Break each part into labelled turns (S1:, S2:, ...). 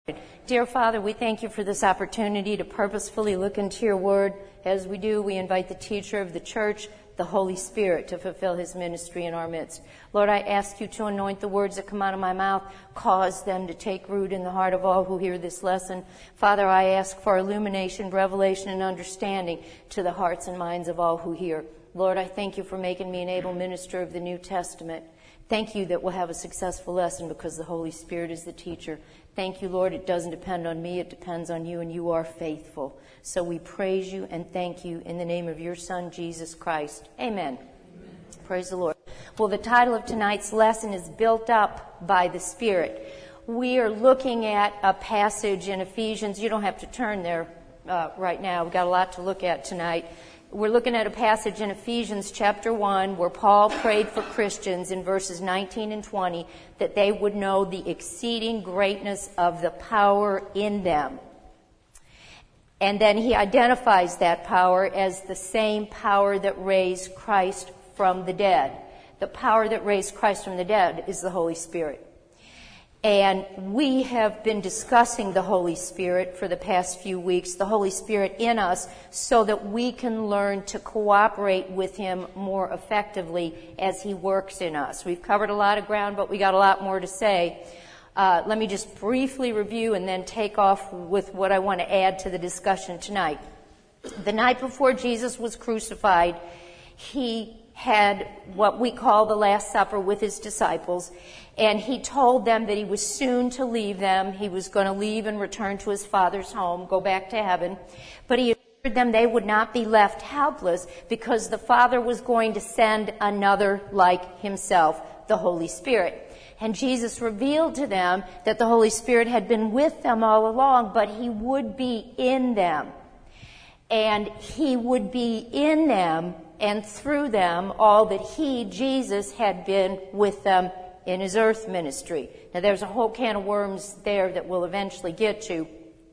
S1: Dear Father, we thank you for this opportunity to purposefully look into your word. As we do, we invite the teacher of the church, the Holy Spirit, to fulfill his ministry in our midst. Lord, I ask you to anoint the words that come out of my mouth, cause them to take root in the heart of all who hear this lesson. Father, I ask for illumination, revelation, and understanding to the hearts and minds of all who hear. Lord, I thank you for making me an able minister of the New Testament. Thank you that we'll have a successful lesson because the Holy Spirit is the teacher. Thank you, Lord. It doesn't depend on me. It depends on you, and you are faithful. So we praise you and thank you in the name of your Son, Jesus Christ. Amen. Praise the Lord. Well, the title of tonight's lesson is Built Up by the Spirit. We are looking at a passage in Ephesians. You don't have to turn there right now. We've got a lot to look at tonight. We're looking at a passage in Ephesians chapter 1 where Paul prayed for Christians in verses 19 and 20 that they would know the exceeding greatness of the power in them. And then he identifies that power as the same power that raised Christ from the dead. The power that raised Christ from the dead is the Holy Spirit. And we have been discussing the Holy Spirit for the past few weeks, the Holy Spirit in us, so that we can learn to cooperate with him more effectively as he works in us. We've covered a lot of ground, but we got a lot more to say. Let me just briefly review and then take off with what I want to add to the discussion tonight. The night before Jesus was crucified, he had what we call the Last Supper with his disciples, and he told them that he was soon to leave them. He was going to leave and return to his Father's home, go back to heaven. But he assured them they would not be left helpless because the Father was going to send another like himself, the Holy Spirit. And Jesus revealed to them that the Holy Spirit had been with them all along, but he would be in them. And he would be in them and through them all that he, Jesus, had been with them in his earth ministry. Now, there's a whole can of worms there that we'll eventually get to.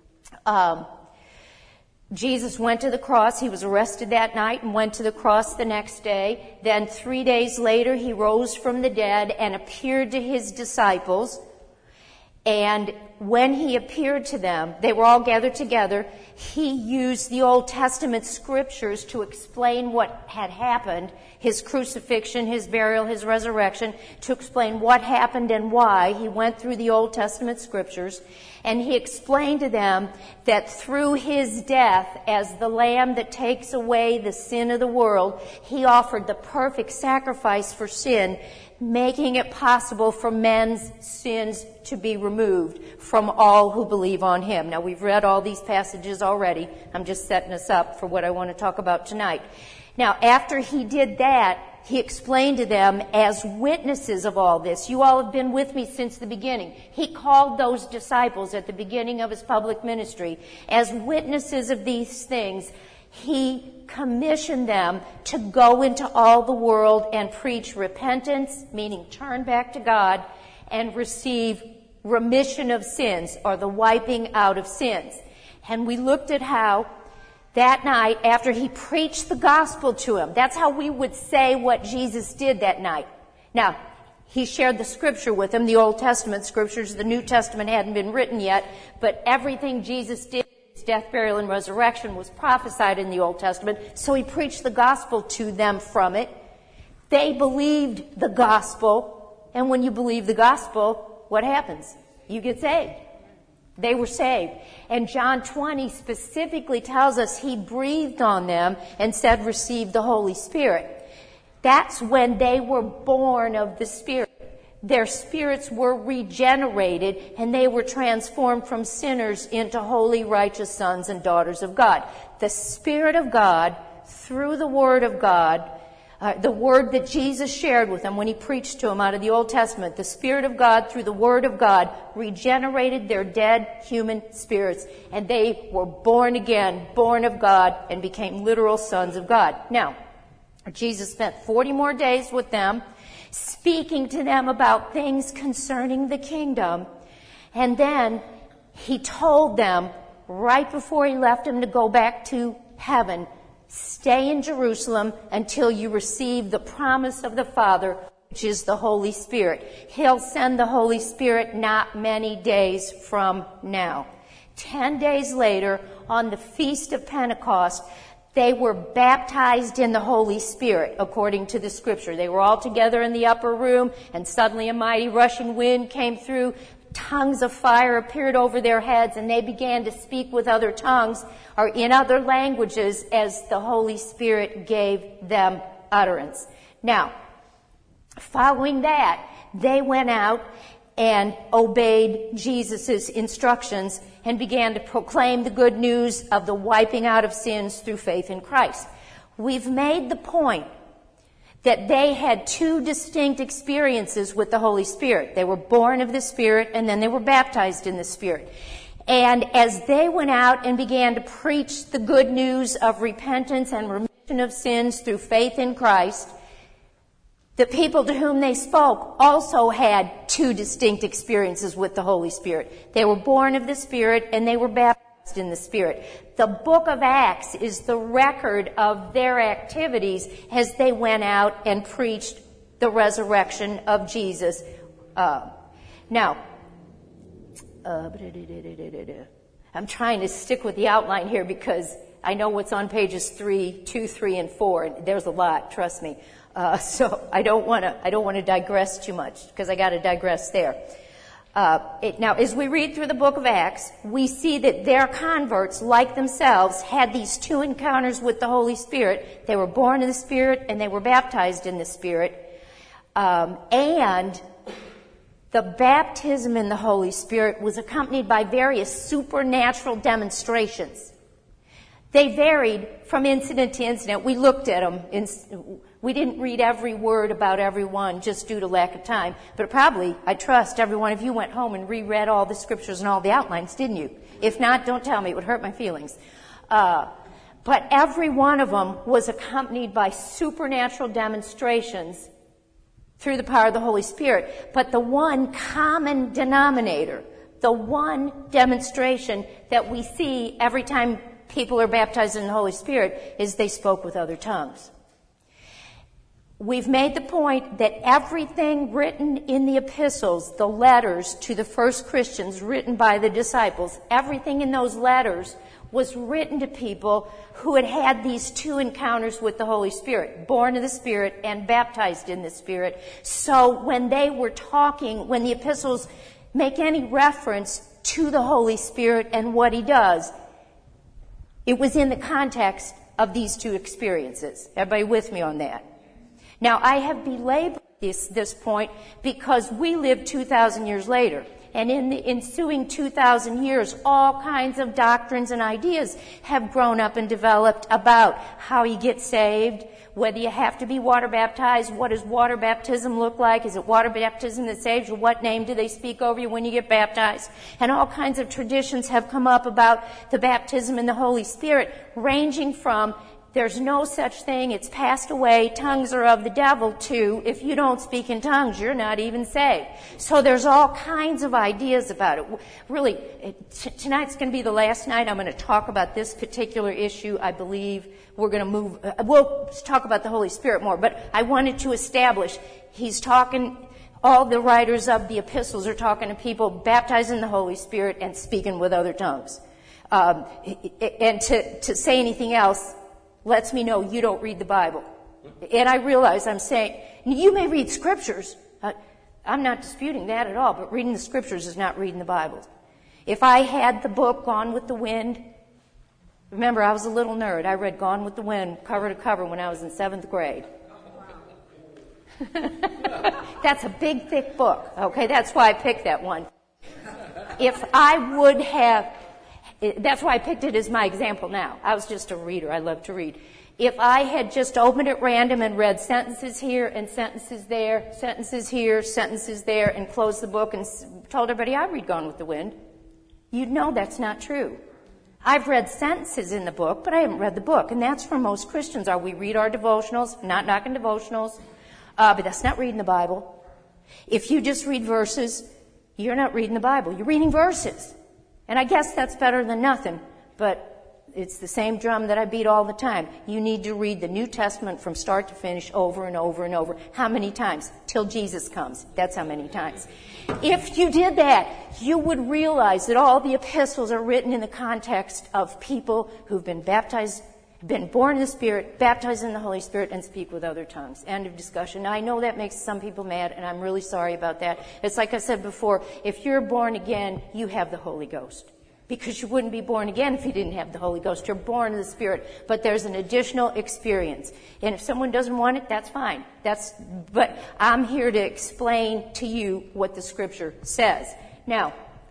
S1: Jesus went to the cross. He was arrested that night and went to the cross the next day. Then 3 days later, he rose from the dead and appeared to his disciples. And when he appeared to them, they were all gathered together. He used the Old Testament scriptures to explain what had happened, his crucifixion, his burial, his resurrection, to explain what happened and why. He went through the Old Testament scriptures, and he explained to them that through his death, as the Lamb that takes away the sin of the world, he offered the perfect sacrifice for sin, making it possible for men's sins to be removed from all who believe on him. Now, we've read all these passages already. I'm just setting us up for what I want to talk about tonight. Now, after he did that, he explained to them as witnesses of all this. You all have been with me since the beginning. He called those disciples at the beginning of his public ministry as witnesses of these things. He commissioned them to go into all the world and preach repentance, meaning turn back to God, and receive remission of sins, or the wiping out of sins. And we looked at how that night, after he preached the gospel to him, that's how we would say what Jesus did that night. Now, he shared the scripture with them, the Old Testament scriptures. The New Testament hadn't been written yet, but everything Jesus did, his death, burial, and resurrection, was prophesied in the Old Testament. So he preached the gospel to them from it. They believed the gospel, and when you believe the gospel, what happens? You get saved. They were saved. And John 20 specifically tells us he breathed on them and said, receive the Holy Spirit. That's when they were born of the Spirit. Their spirits were regenerated and they were transformed from sinners into holy, righteous sons and daughters of God. The Spirit of God, through the Word of God, the word that Jesus shared with them when he preached to them out of the Old Testament, the Spirit of God through the Word of God regenerated their dead human spirits, and they were born again, born of God, and became literal sons of God. Now, Jesus spent 40 more days with them, speaking to them about things concerning the kingdom, and then he told them right before he left them to go back to heaven, stay in Jerusalem until you receive the promise of the Father, which is the Holy Spirit. He'll send the Holy Spirit not many days from now. 10 days later, on the Feast of Pentecost, they were baptized in the Holy Spirit, according to the Scripture. They were all together in the upper room, and suddenly a mighty rushing wind came through. Tongues of fire appeared over their heads, and they began to speak with other tongues or in other languages as the Holy Spirit gave them utterance. Now, following that, they went out and obeyed Jesus' instructions and began to proclaim the good news of the wiping out of sins through faith in Christ. We've made the point that they had two distinct experiences with the Holy Spirit. They were born of the Spirit, and then they were baptized in the Spirit. And as they went out and began to preach the good news of repentance and remission of sins through faith in Christ, the people to whom they spoke also had two distinct experiences with the Holy Spirit. They were born of the Spirit, and they were baptized in the Spirit. The book of Acts is the record of their activities as they went out and preached the resurrection of Jesus. Now, I'm trying to stick with the outline here because I know what's on pages 2, 3, and 4. And there's a lot, trust me. So I don't want to digress too much because I got to digress there. Now, as we read through the book of Acts, we see that their converts, like themselves, had these two encounters with the Holy Spirit. They were born in the Spirit and they were baptized in the Spirit. And the baptism in the Holy Spirit was accompanied by various supernatural demonstrations. They varied from incident to incident. We looked at them. We didn't read every word about every one just due to lack of time. But probably, I trust, every one of you went home and reread all the scriptures and all the outlines, didn't you? If not, don't tell me. It would hurt my feelings. But every one of them was accompanied by supernatural demonstrations through the power of the Holy Spirit. But the one common denominator, the one demonstration that we see every time people are baptized in the Holy Spirit is they spoke with other tongues. We've made the point that everything written in the epistles, the letters to the first Christians written by the disciples, everything in those letters was written to people who had had these two encounters with the Holy Spirit, born of the Spirit and baptized in the Spirit. So when they were talking, when the epistles make any reference to the Holy Spirit and what He does, it was in the context of these two experiences. Everybody with me on that? Now, I have belabored this point because we live 2,000 years later. And in the ensuing 2,000 years, all kinds of doctrines and ideas have grown up and developed about how you get saved, whether you have to be water baptized, what does water baptism look like, is it water baptism that saves you, what name do they speak over you when you get baptized, and all kinds of traditions have come up about the baptism in the Holy Spirit, ranging from there's no such thing, it's passed away, tongues are of the devil, to if you don't speak in tongues, you're not even saved. So there's all kinds of ideas about it. Really, tonight's going to be the last night I'm going to talk about this particular issue. I believe we're going to move, we'll talk about the Holy Spirit more, but I wanted to establish, he's talking, all the writers of the epistles are talking to people baptized in the Holy Spirit and speaking with other tongues. And to say anything else lets me know you don't read the Bible. And I realize I'm saying, you may read scriptures. I'm not disputing that at all, but reading the scriptures is not reading the Bible. If I had the book Gone with the Wind, remember I was a little nerd. I read Gone with the Wind cover to cover when I was in 7th grade. That's a big, thick book. Okay, that's why I picked that one. If I would have... That's why I picked it as my example now. I was just a reader. I love to read. If I had just opened at random and read sentences here and sentences there, sentences here, sentences there, and closed the book and told everybody I read Gone with the Wind, you'd know that's not true. I've read sentences in the book, but I haven't read the book. And that's for most Christians. We read our devotionals, not knocking devotionals, but that's not reading the Bible. If you just read verses, you're not reading the Bible. You're reading verses. And I guess that's better than nothing, but It's the same drum that I beat all the time. You need to read the New Testament from start to finish over and over and over. How many times? Till Jesus comes. That's how many times. If you did that, you would realize that all the epistles are written in the context of people who've been baptized, been born in the Spirit, baptized in the Holy Spirit, and speak with other tongues. End of discussion. Now, I know that makes some people mad, and I'm really sorry about that. It's like I said before, if you're born again, you have the Holy Ghost. Because you wouldn't be born again if you didn't have the Holy Ghost. You're born in the Spirit. But there's an additional experience. And if someone doesn't want it, that's fine. But I'm here to explain to you what the Scripture says. Now,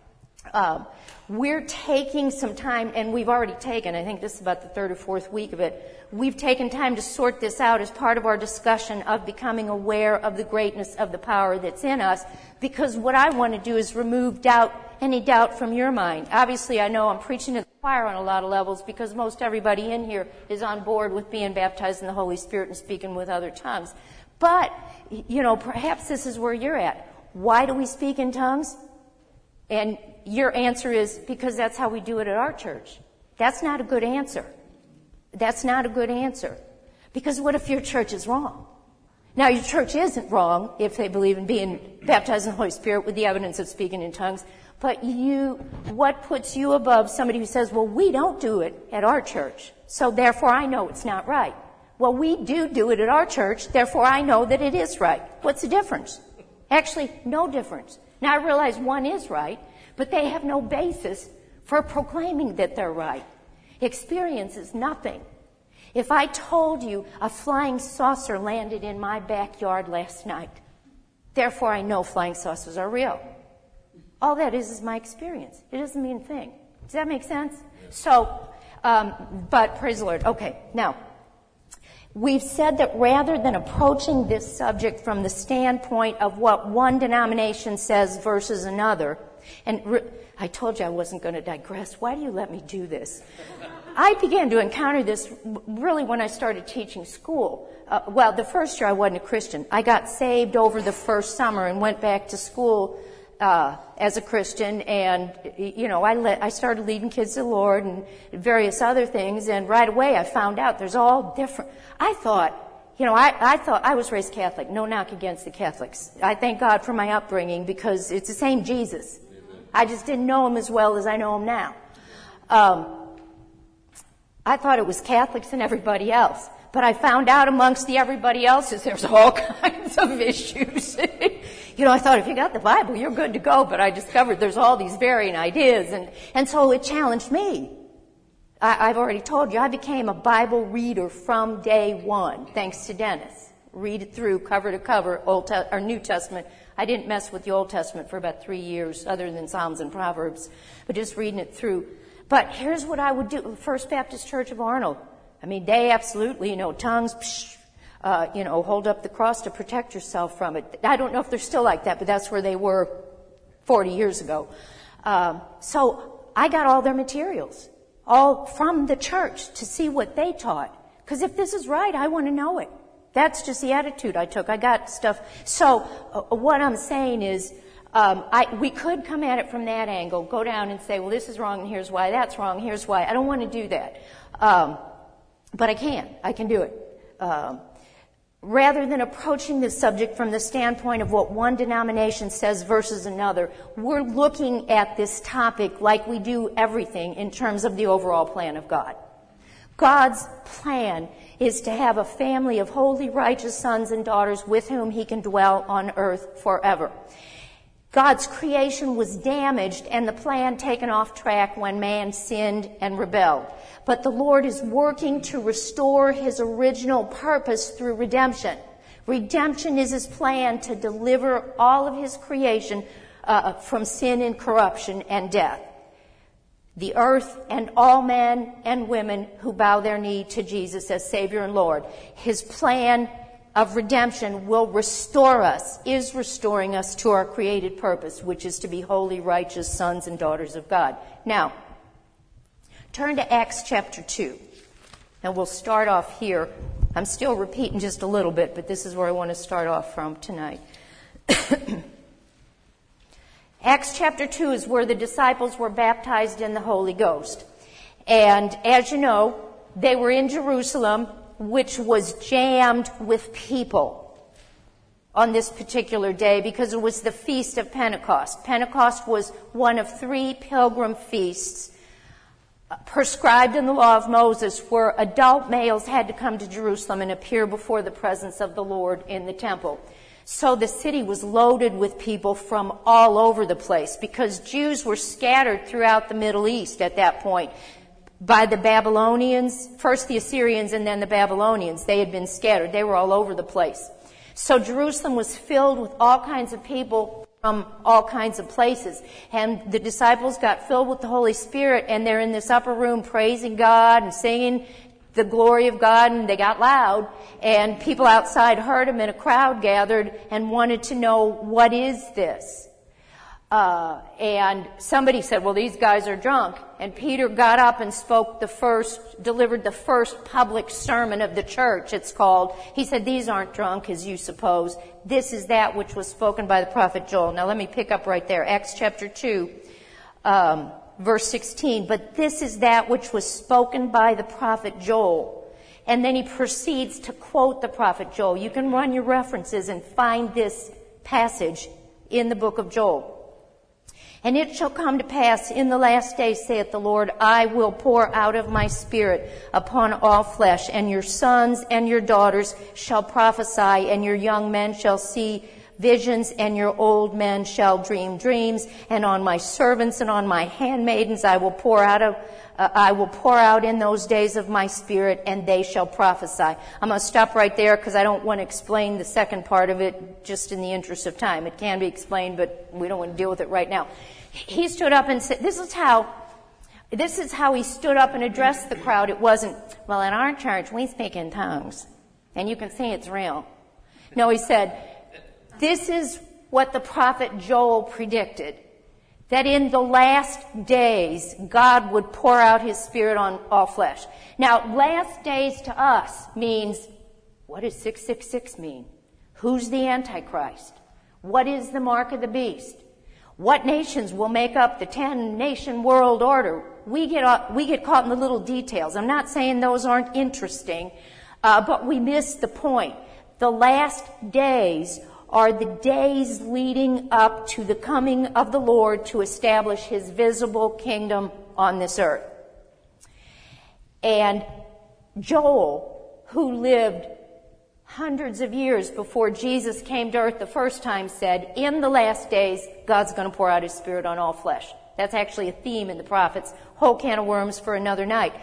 S1: we're taking some time, and we've already taken, I think this is about the third or fourth week of it, we've taken time to sort this out as part of our discussion of becoming aware of the greatness of the power that's in us, because what I want to do is remove any doubt from your mind. Obviously, I know I'm preaching to the choir on a lot of levels because most everybody in here is on board with being baptized in the Holy Spirit and speaking with other tongues. But, perhaps this is where you're at. Why do we speak in tongues? And your answer is, because that's how we do it at our church. That's not a good answer. That's not a good answer. Because what if your church is wrong? Now, your church isn't wrong if they believe in being baptized in the Holy Spirit with the evidence of speaking in tongues. But what puts you above somebody who says, well, we don't do it at our church, so therefore I know it's not right. Well, we do it at our church, therefore I know that it is right. What's the difference? Actually, no difference. Now, I realize one is right, but they have no basis for proclaiming that they're right. Experience is nothing. If I told you a flying saucer landed in my backyard last night, therefore I know flying saucers are real. All that is my experience. It doesn't mean a thing. Does that make sense? So, but praise the Lord. Okay, now, we've said that rather than approaching this subject from the standpoint of what one denomination says versus another, and I told you I wasn't going to digress. Why do you let me do this? I began to encounter this really when I started teaching school. The first year I wasn't a Christian. I got saved over the first summer and went back to school as a Christian, and I started leading kids to the Lord and various other things, and right away I found out there's all different. I thought I was raised Catholic. No knock against the Catholics. I thank God for my upbringing because it's the same Jesus. I just didn't know him as well as I know him now. I thought it was Catholics and everybody else. But I found out amongst the everybody else's, there's all kinds of issues. I thought if you got the Bible, you're good to go. But I discovered there's all these varying ideas. And so it challenged me. I've already told you, I became a Bible reader from day one, thanks to Dennis. Read it through cover to cover, New Testament. I didn't mess with the Old Testament for about 3 years, other than Psalms and Proverbs, but just reading it through. But here's what I would do. First Baptist Church of Arnold. They absolutely, tongues, hold up the cross to protect yourself from it. I don't know if they're still like that, but that's where they were 40 years ago. So I got all their materials, all from the church, to see what they taught. Because if this is right, I want to know it. That's just the attitude I took. I got stuff. So what I'm saying is, we could come at it from that angle, go down and say, well, this is wrong, and here's why, that's wrong, here's why. I don't want to do that. But I can. I can do it. Rather than approaching this subject from the standpoint of what one denomination says versus another, we're looking at this topic like we do everything in terms of the overall plan of God. God's plan is to have a family of holy, righteous sons and daughters with whom he can dwell on earth forever. God's creation was damaged and the plan taken off track when man sinned and rebelled. But the Lord is working to restore his original purpose through redemption. Redemption is his plan to deliver all of his creation from sin and corruption and death. The earth and all men and women who bow their knee to Jesus as Savior and Lord. His plan of redemption will restore us, is restoring us to our created purpose, which is to be holy, righteous sons and daughters of God. Now, turn to Acts chapter 2, and we'll start off here. I'm still repeating just a little bit, but this is where I want to start off from tonight. Acts chapter 2 is where the disciples were baptized in the Holy Ghost. And as you know, they were in Jerusalem, which was jammed with people on this particular day because it was the Feast of Pentecost. Pentecost was one of 3 pilgrim feasts prescribed in the law of Moses, where adult males had to come to Jerusalem and appear before the presence of the Lord in the temple. So the city was loaded with people from all over the place because Jews were scattered throughout the Middle East at that point by the Babylonians, first the Assyrians and then the Babylonians. They had been scattered. They were all over the place. So Jerusalem was filled with all kinds of people from all kinds of places. And the disciples got filled with the Holy Spirit, and they're in this upper room praising God and singing the glory of God, and they got loud, and people outside heard them, and a crowd gathered and wanted to know, what is this? And somebody said, well, these guys are drunk. And Peter got up and delivered the first public sermon of the church, it's called. He said, these aren't drunk as you suppose. This is that which was spoken by the prophet Joel. Now let me pick up right there. Acts chapter 2, verse 16. But this is that which was spoken by the prophet Joel. And then he proceeds to quote the prophet Joel. You can run your references and find this passage in the book of Joel. And it shall come to pass in the last days, saith the Lord, I will pour out of my Spirit upon all flesh, and your sons and your daughters shall prophesy, and your young men shall see visions, and your old men shall dream dreams. And on my servants and on my handmaidens I will pour out in those days of my Spirit, and they shall prophesy. I'm going to stop right there because I don't want to explain the second part of it just in the interest of time. It can be explained, but we don't want to deal with it right now. He stood up and said, this is how he stood up and addressed the crowd. It wasn't, well, in our church we speak in tongues, and you can see it's real. No, he said, this is what the prophet Joel predicted, that in the last days God would pour out his Spirit on all flesh. Now, last days to us means, what does 666 mean? Who's the Antichrist? What is the mark of the beast? What nations will make up the 10-nation world order? We get caught in the little details. I'm not saying those aren't interesting, but we miss the point. The last days are the days leading up to the coming of the Lord to establish his visible kingdom on this earth. And Joel, who lived hundreds of years before Jesus came to earth the first time, said, in the last days, God's going to pour out his Spirit on all flesh. That's actually a theme in the prophets. Whole can of worms for another night.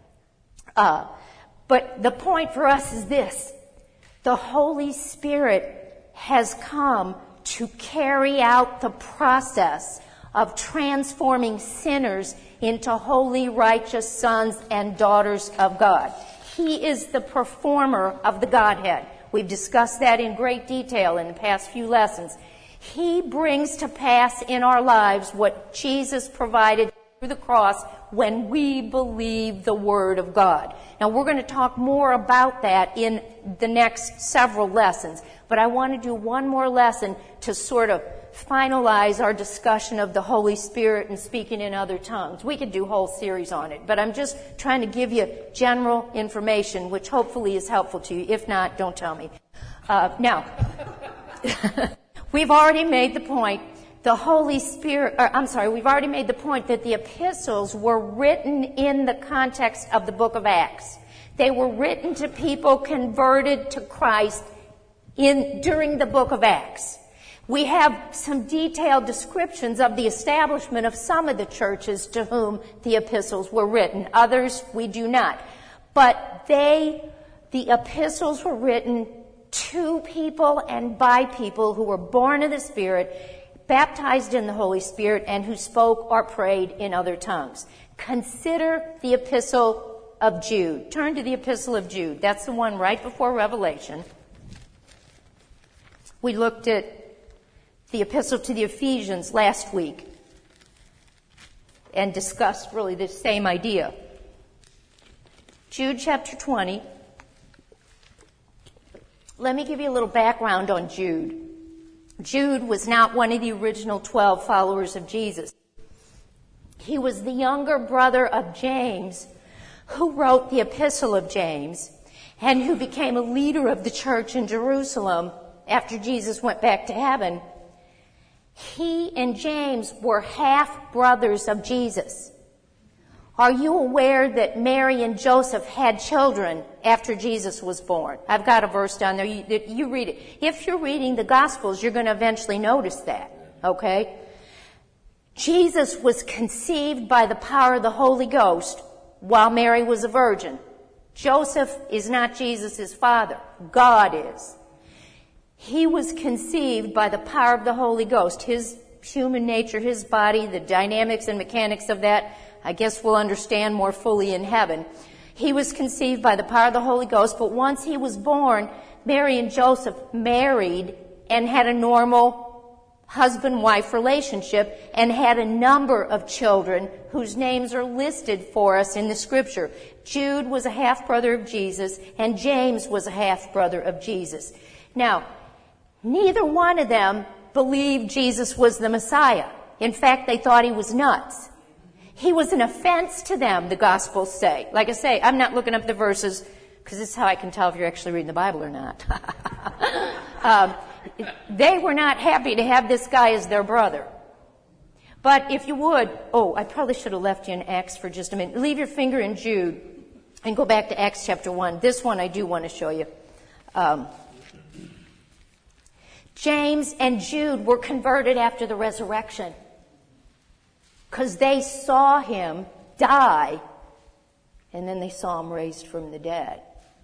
S1: But the point for us is this. The Holy Spirit has come to carry out the process of transforming sinners into holy, righteous sons and daughters of God. He is the performer of the Godhead. We've discussed that in great detail in the past few lessons. He brings to pass in our lives what Jesus provided through the cross when we believe the Word of God. Now, we're going to talk more about that in the next several lessons, but I want to do one more lesson to sort of finalize our discussion of the Holy Spirit and speaking in other tongues. We could do a whole series on it, but I'm just trying to give you general information, which hopefully is helpful to you. If not, don't tell me. Now, we've already made the point. We've already made the point that the epistles were written in the context of the book of Acts. They were written to people converted to Christ during the book of Acts. We have some detailed descriptions of the establishment of some of the churches to whom the epistles were written. Others we do not. But the epistles were written to people and by people who were born of the Spirit, baptized in the Holy Spirit, and who spoke or prayed in other tongues. Consider the epistle of Jude. Turn to the epistle of Jude. That's the one right before Revelation. We looked at the epistle to the Ephesians last week and discussed really the same idea. Jude chapter 20. Let me give you a little background on Jude. Jude was not one of the original 12 followers of Jesus. He was the younger brother of James, who wrote the Epistle of James, and who became a leader of the church in Jerusalem after Jesus went back to heaven. He and James were half-brothers of Jesus. Are you aware that Mary and Joseph had children after Jesus was born? I've got a verse down there. You read it. If you're reading the Gospels, you're going to eventually notice that. Okay? Jesus was conceived by the power of the Holy Ghost while Mary was a virgin. Joseph is not Jesus' father. God is. He was conceived by the power of the Holy Ghost. His human nature, his body, the dynamics and mechanics of that, I guess we'll understand more fully in heaven. He was conceived by the power of the Holy Ghost, but once he was born, Mary and Joseph married and had a normal husband-wife relationship and had a number of children whose names are listed for us in the Scripture. Jude was a half-brother of Jesus, and James was a half-brother of Jesus. Now, neither one of them believed Jesus was the Messiah. In fact, they thought he was nuts. He was an offense to them, the Gospels say. Like I say, I'm not looking up the verses because this is how I can tell if you're actually reading the Bible or not. They were not happy to have this guy as their brother. But if you would, I probably should have left you in Acts for just a minute. Leave your finger in Jude and go back to Acts chapter 1. This one I do want to show you. James and Jude were converted after the resurrection because they saw him die and then they saw him raised from the dead.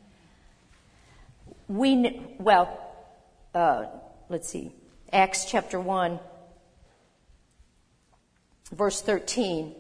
S1: Let's see. Acts chapter 1, verse 13.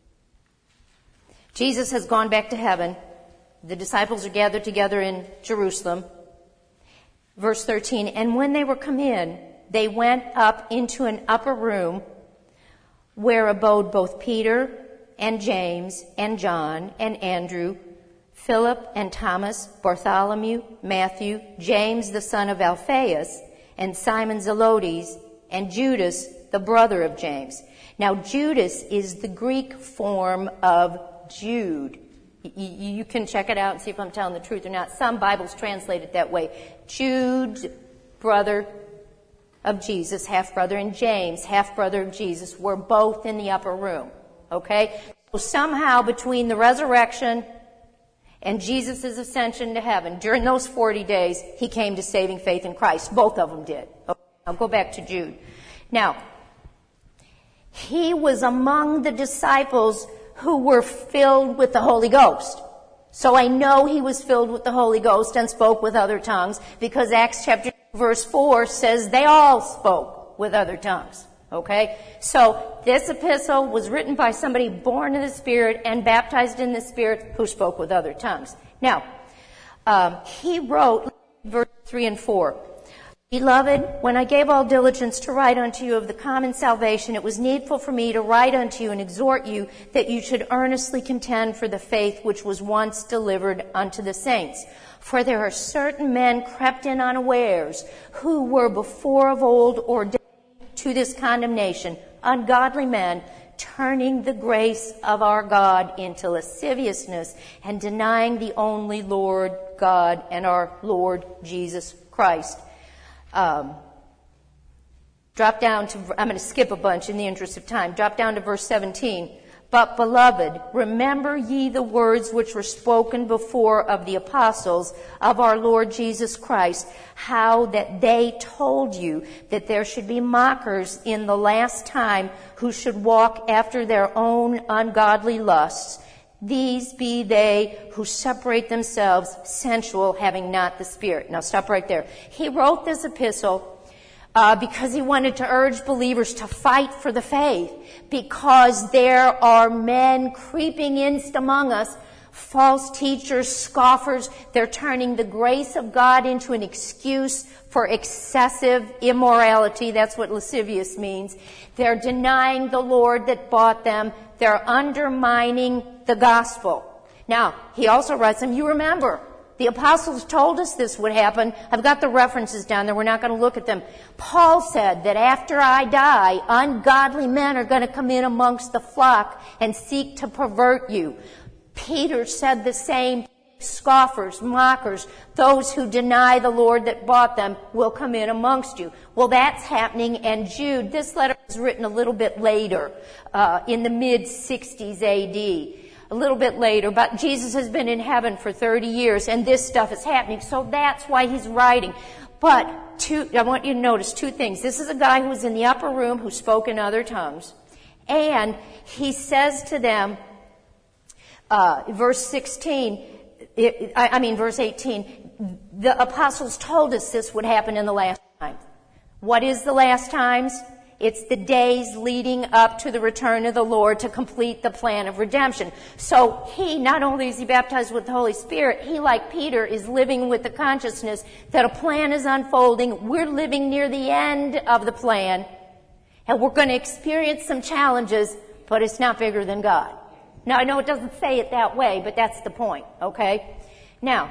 S1: Jesus has gone back to heaven. The disciples are gathered together in Jerusalem. Verse 13, and when they were come in, they went up into an upper room where abode both Peter and James and John and Andrew, Philip and Thomas, Bartholomew, Matthew, James the son of Alphaeus, and Simon Zelotes, and Judas, the brother of James. Now, Judas is the Greek form of Jude. You can check it out and see if I'm telling the truth or not. Some Bibles translate it that way. Jude, brother of Jesus, half-brother, and James, half-brother of Jesus, were both in the upper room. Okay? So somehow between the resurrection and Jesus' ascension to heaven, during those 40 days, he came to saving faith in Christ. Both of them did. Okay, I'll go back to Jude. Now, he was among the disciples who were filled with the Holy Ghost. So I know he was filled with the Holy Ghost and spoke with other tongues because Acts chapter 2 verse 4 says they all spoke with other tongues. Okay? So this epistle was written by somebody born in the Spirit and baptized in the Spirit who spoke with other tongues. Now, he wrote verse 3 and 4. Beloved, when I gave all diligence to write unto you of the common salvation, it was needful for me to write unto you and exhort you that you should earnestly contend for the faith which was once delivered unto the saints. For there are certain men crept in unawares, who were before of old ordained to this condemnation, ungodly men, turning the grace of our God into lasciviousness and denying the only Lord God and our Lord Jesus Christ. Drop down to, I'm going to skip a bunch in the interest of time. Drop down to verse 17. But, beloved, remember ye the words which were spoken before of the apostles of our Lord Jesus Christ, how that they told you that there should be mockers in the last time who should walk after their own ungodly lusts. These be they who separate themselves sensual, having not the Spirit. Now stop right there. He wrote this epistle because he wanted to urge believers to fight for the faith, because there are men creeping in among us, false teachers, scoffers. They're turning the grace of God into an excuse for excessive immorality. That's what lascivious means. They're denying the Lord that bought them. They're undermining the gospel. Now, he also writes them, you remember, The apostles told us this would happen. I've got the references down there. We're not going to look at them. Paul said that after I die, ungodly men are going to come in amongst the flock and seek to pervert you. Peter said the same. Scoffers, mockers, those who deny the Lord that bought them will come in amongst you. Well, that's happening. And Jude, this letter was written a little bit later, in the mid-60s A.D., a little bit later, but Jesus has been in heaven for 30 years, and this stuff is happening, so that's why he's writing. But I want you to notice two things. This is a guy who was in the upper room who spoke in other tongues, and he says to them, verse 18, the apostles told us this would happen in the last times. What is the last times? It's the days leading up to the return of the Lord to complete the plan of redemption. So he, not only is he baptized with the Holy Spirit, he, like Peter, is living with the consciousness that a plan is unfolding. We're living near the end of the plan, and we're going to experience some challenges, but it's not bigger than God. Now, I know it doesn't say it that way, but that's the point, okay? Now,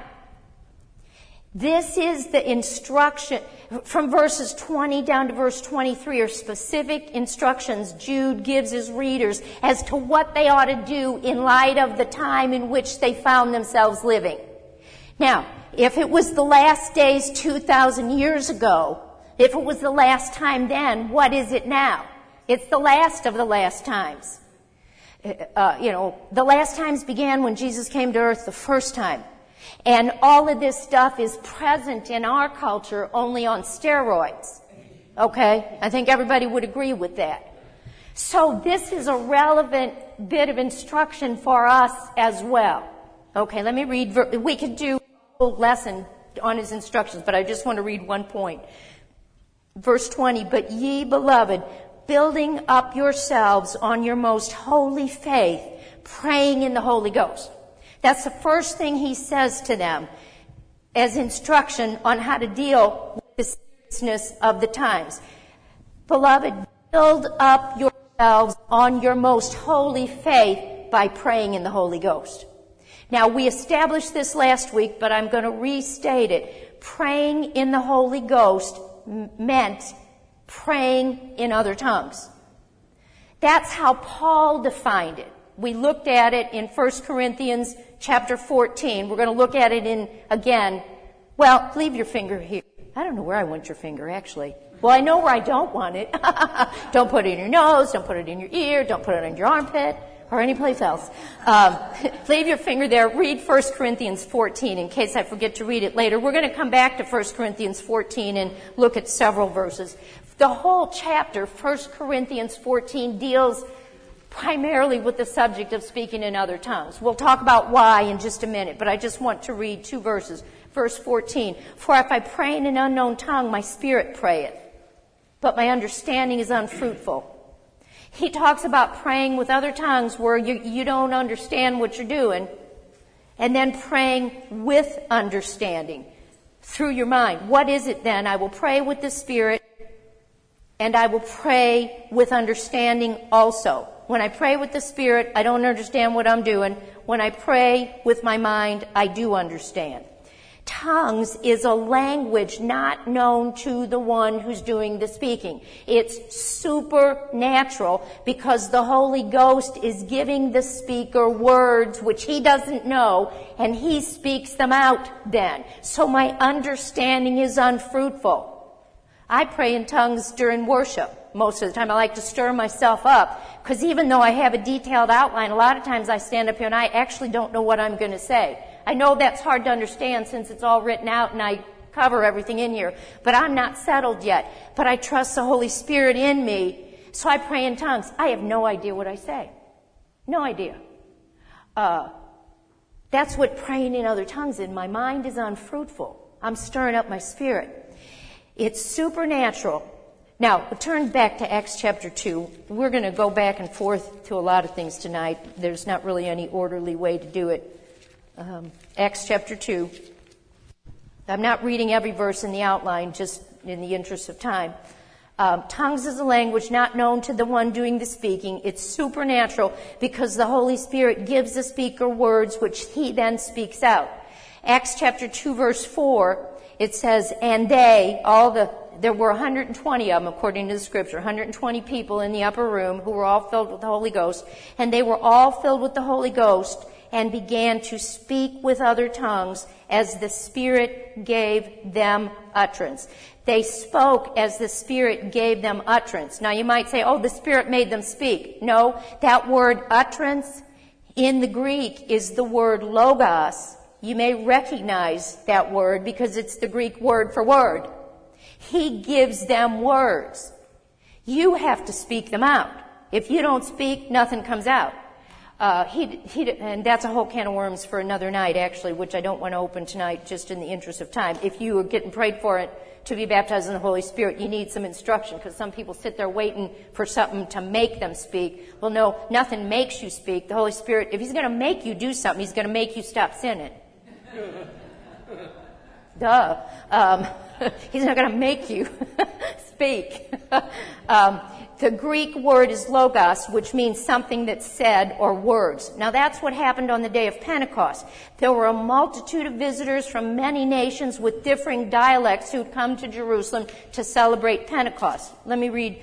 S1: this is the instruction. From verses 20 down to verse 23 are specific instructions Jude gives his readers as to what they ought to do in light of the time in which they found themselves living. Now, if it was the last days 2,000 years ago, if it was the last time then, what is it now? It's the last of the last times. The last times began when Jesus came to earth the first time. And all of this stuff is present in our culture only on steroids. Okay? I think everybody would agree with that. So this is a relevant bit of instruction for us as well. Okay, let me read. We could do a whole lesson on his instructions, but I just want to read one point. Verse 20, but ye beloved, building up yourselves on your most holy faith, praying in the Holy Ghost. That's the first thing he says to them as instruction on how to deal with the seriousness of the times. Beloved, build up yourselves on your most holy faith by praying in the Holy Ghost. Now, we established this last week, but I'm going to restate it. Praying in the Holy Ghost meant praying in other tongues. That's how Paul defined it. We looked at it in 1 Corinthians chapter 14. We're going to look at it again. Well, leave your finger here. I don't know where I want your finger, actually. Well, I know where I don't want it. Don't put it in your nose. Don't put it in your ear. Don't put it in your armpit or anyplace else. Leave your finger there. Read 1 Corinthians 14 in case I forget to read it later. We're going to come back to 1 Corinthians 14 and look at several verses. The whole chapter, 1 Corinthians 14, deals primarily with the subject of speaking in other tongues. We'll talk about why in just a minute, but I just want to read two verses. Verse 14, for if I pray in an unknown tongue, my spirit prayeth, but my understanding is unfruitful. He talks about praying with other tongues where you don't understand what you're doing, and then praying with understanding through your mind. What is it then? I will pray with the Spirit, and I will pray with understanding also. When I pray with the Spirit, I don't understand what I'm doing. When I pray with my mind, I do understand. Tongues is a language not known to the one who's doing the speaking. It's supernatural because the Holy Ghost is giving the speaker words which he doesn't know, and he speaks them out then. So my understanding is unfruitful. I pray in tongues during worship. Most of the time I like to stir myself up because even though I have a detailed outline, a lot of times I stand up here and I actually don't know what I'm going to say. I know that's hard to understand since it's all written out and I cover everything in here, but I'm not settled yet. But I trust the Holy Spirit in me, so I pray in tongues. I have no idea what I say. No idea. That's what praying in other tongues is. My mind is unfruitful. I'm stirring up my spirit. It's supernatural. Now, turn back to Acts chapter 2. We're going to go back and forth to a lot of things tonight. There's not really any orderly way to do it. Acts chapter 2. I'm not reading every verse in the outline, just in the interest of time. Tongues is a language not known to the one doing the speaking. It's supernatural because the Holy Spirit gives the speaker words which he then speaks out. Acts chapter 2 verse 4, it says, and there were 120 of them according to the scripture, 120 people in the upper room who were all filled with the Holy Ghost, and they were all filled with the Holy Ghost and began to speak with other tongues as the Spirit gave them utterance. They spoke as the Spirit gave them utterance. Now you might say, oh, the Spirit made them speak. No, that word utterance in the Greek is the word logos. You may recognize that word because it's the Greek word for word. He gives them words. You have to speak them out. If you don't speak, nothing comes out. And that's a whole can of worms for another night, actually, which I don't want to open tonight just in the interest of time. If you are getting prayed for it to be baptized in the Holy Spirit, you need some instruction because some people sit there waiting for something to make them speak. Well, no, nothing makes you speak. The Holy Spirit, if He's going to make you do something, He's going to make you stop sinning. Duh. He's not going to make you speak. The Greek word is logos, which means something that's said or words. Now that's what happened on the day of Pentecost. There were a multitude of visitors from many nations with differing dialects who'd come to Jerusalem to celebrate Pentecost. Let me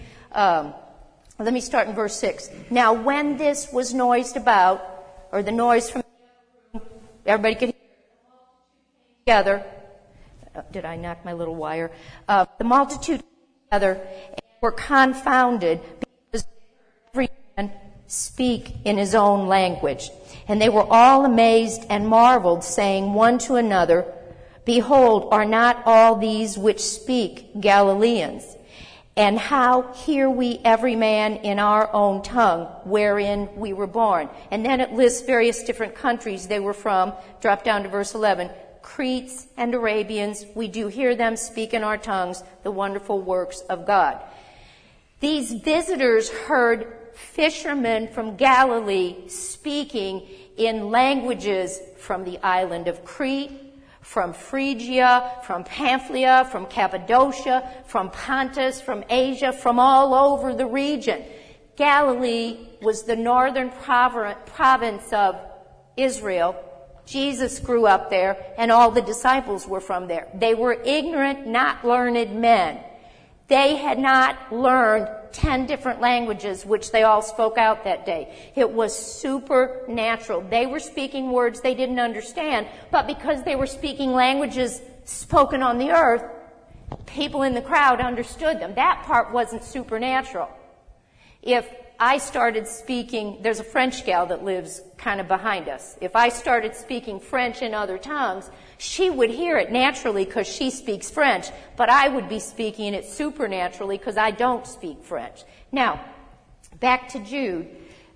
S1: start in verse 6. Now when this was noised about, or the noise from everybody could hear together. Did I knock my little wire? The multitude together were confounded because every man speak in his own language. And they were all amazed and marveled, saying one to another, behold, are not all these which speak Galileans? And how hear we every man in our own tongue wherein we were born? And then it lists various different countries they were from. Drop down to verse 11. Cretes and Arabians, we do hear them speak in our tongues the wonderful works of God. These visitors heard fishermen from Galilee speaking in languages from the island of Crete, from Phrygia, from Pamphylia, from Cappadocia, from Pontus, from Asia, from all over the region. Galilee was the northern province of Israel. Jesus grew up there, and all the disciples were from there. They were ignorant, not learned men. They had not learned 10 different languages, which they all spoke out that day. It was supernatural. They were speaking words they didn't understand, but because they were speaking languages spoken on the earth, people in the crowd understood them. That part wasn't supernatural. If I started speaking, there's a French gal that lives kind of behind us. If I started speaking French in other tongues, she would hear it naturally because she speaks French, but I would be speaking it supernaturally because I don't speak French. Now, back to Jude.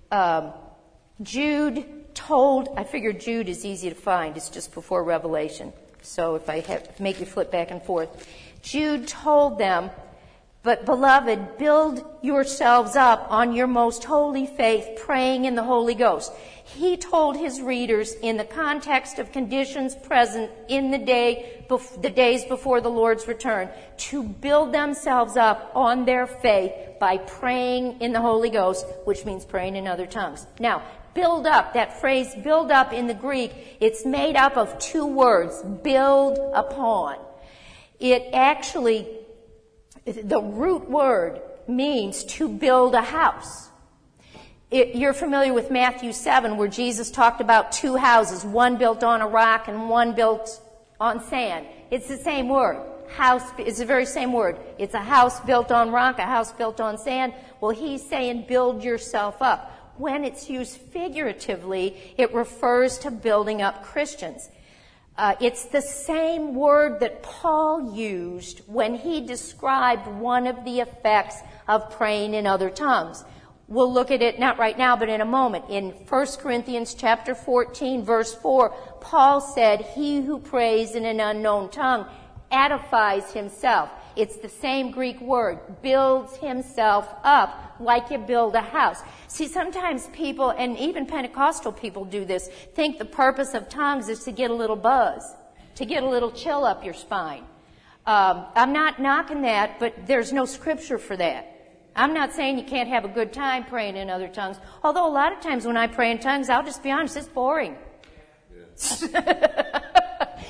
S1: I figured Jude is easy to find. It's just before Revelation. So if I have to make you flip back and forth. Jude told them, but beloved, build yourselves up on your most holy faith, praying in the Holy Ghost. He told his readers in the context of conditions present in the days before the Lord's return, to build themselves up on their faith by praying in the Holy Ghost, which means praying in other tongues. Now, build up, that phrase build up in the Greek, it's made up of two words, build upon. It actually, the root word means to build a house. You're familiar with Matthew 7 where Jesus talked about two houses, one built on a rock and one built on sand. It's the same word. House is the very same word. It's a house built on rock, a house built on sand. Well, he's saying build yourself up. When it's used figuratively, it refers to building up Christians. It's the same word that Paul used when he described one of the effects of praying in other tongues. We'll look at it not right now, but in a moment. In 1 Corinthians chapter 14, verse 4, Paul said, he who prays in an unknown tongue edifies himself. It's the same Greek word, builds himself up like you build a house. See, sometimes people, and even Pentecostal people do this, think the purpose of tongues is to get a little buzz, to get a little chill up your spine. I'm not knocking that, but there's no scripture for that. I'm not saying you can't have a good time praying in other tongues, although a lot of times when I pray in tongues, I'll just be honest, it's boring.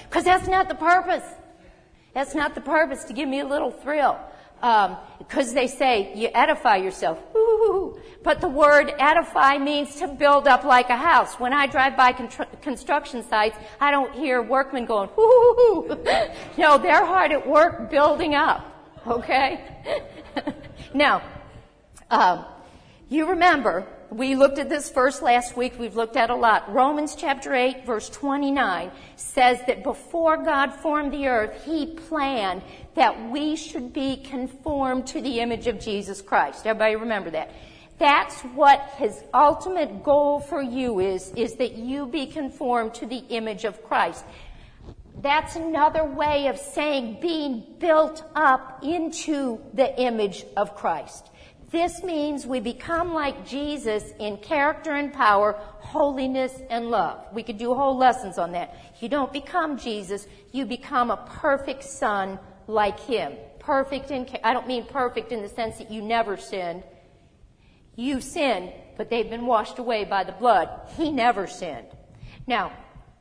S1: Because that's not the purpose. That's not the purpose, to give me a little thrill. Because they say you edify yourself. Woo-hoo-hoo. But the word edify means to build up like a house. When I drive by construction sites, I don't hear workmen going, woo-hoo-hoo. No, they're hard at work building up. Okay? Now, you remember, we looked at this verse last week. We've looked at a lot. Romans chapter 8, verse 29 says that before God formed the earth, He planned that we should be conformed to the image of Jesus Christ. Everybody remember that. That's what His ultimate goal for you is that you be conformed to the image of Christ. That's another way of saying being built up into the image of Christ. This means we become like Jesus in character and power, holiness and love. We could do whole lessons on that. You don't become Jesus, you become a perfect son like Him. Perfect I don't mean perfect in the sense that you never sinned. You sinned, but they've been washed away by the blood. He never sinned. Now,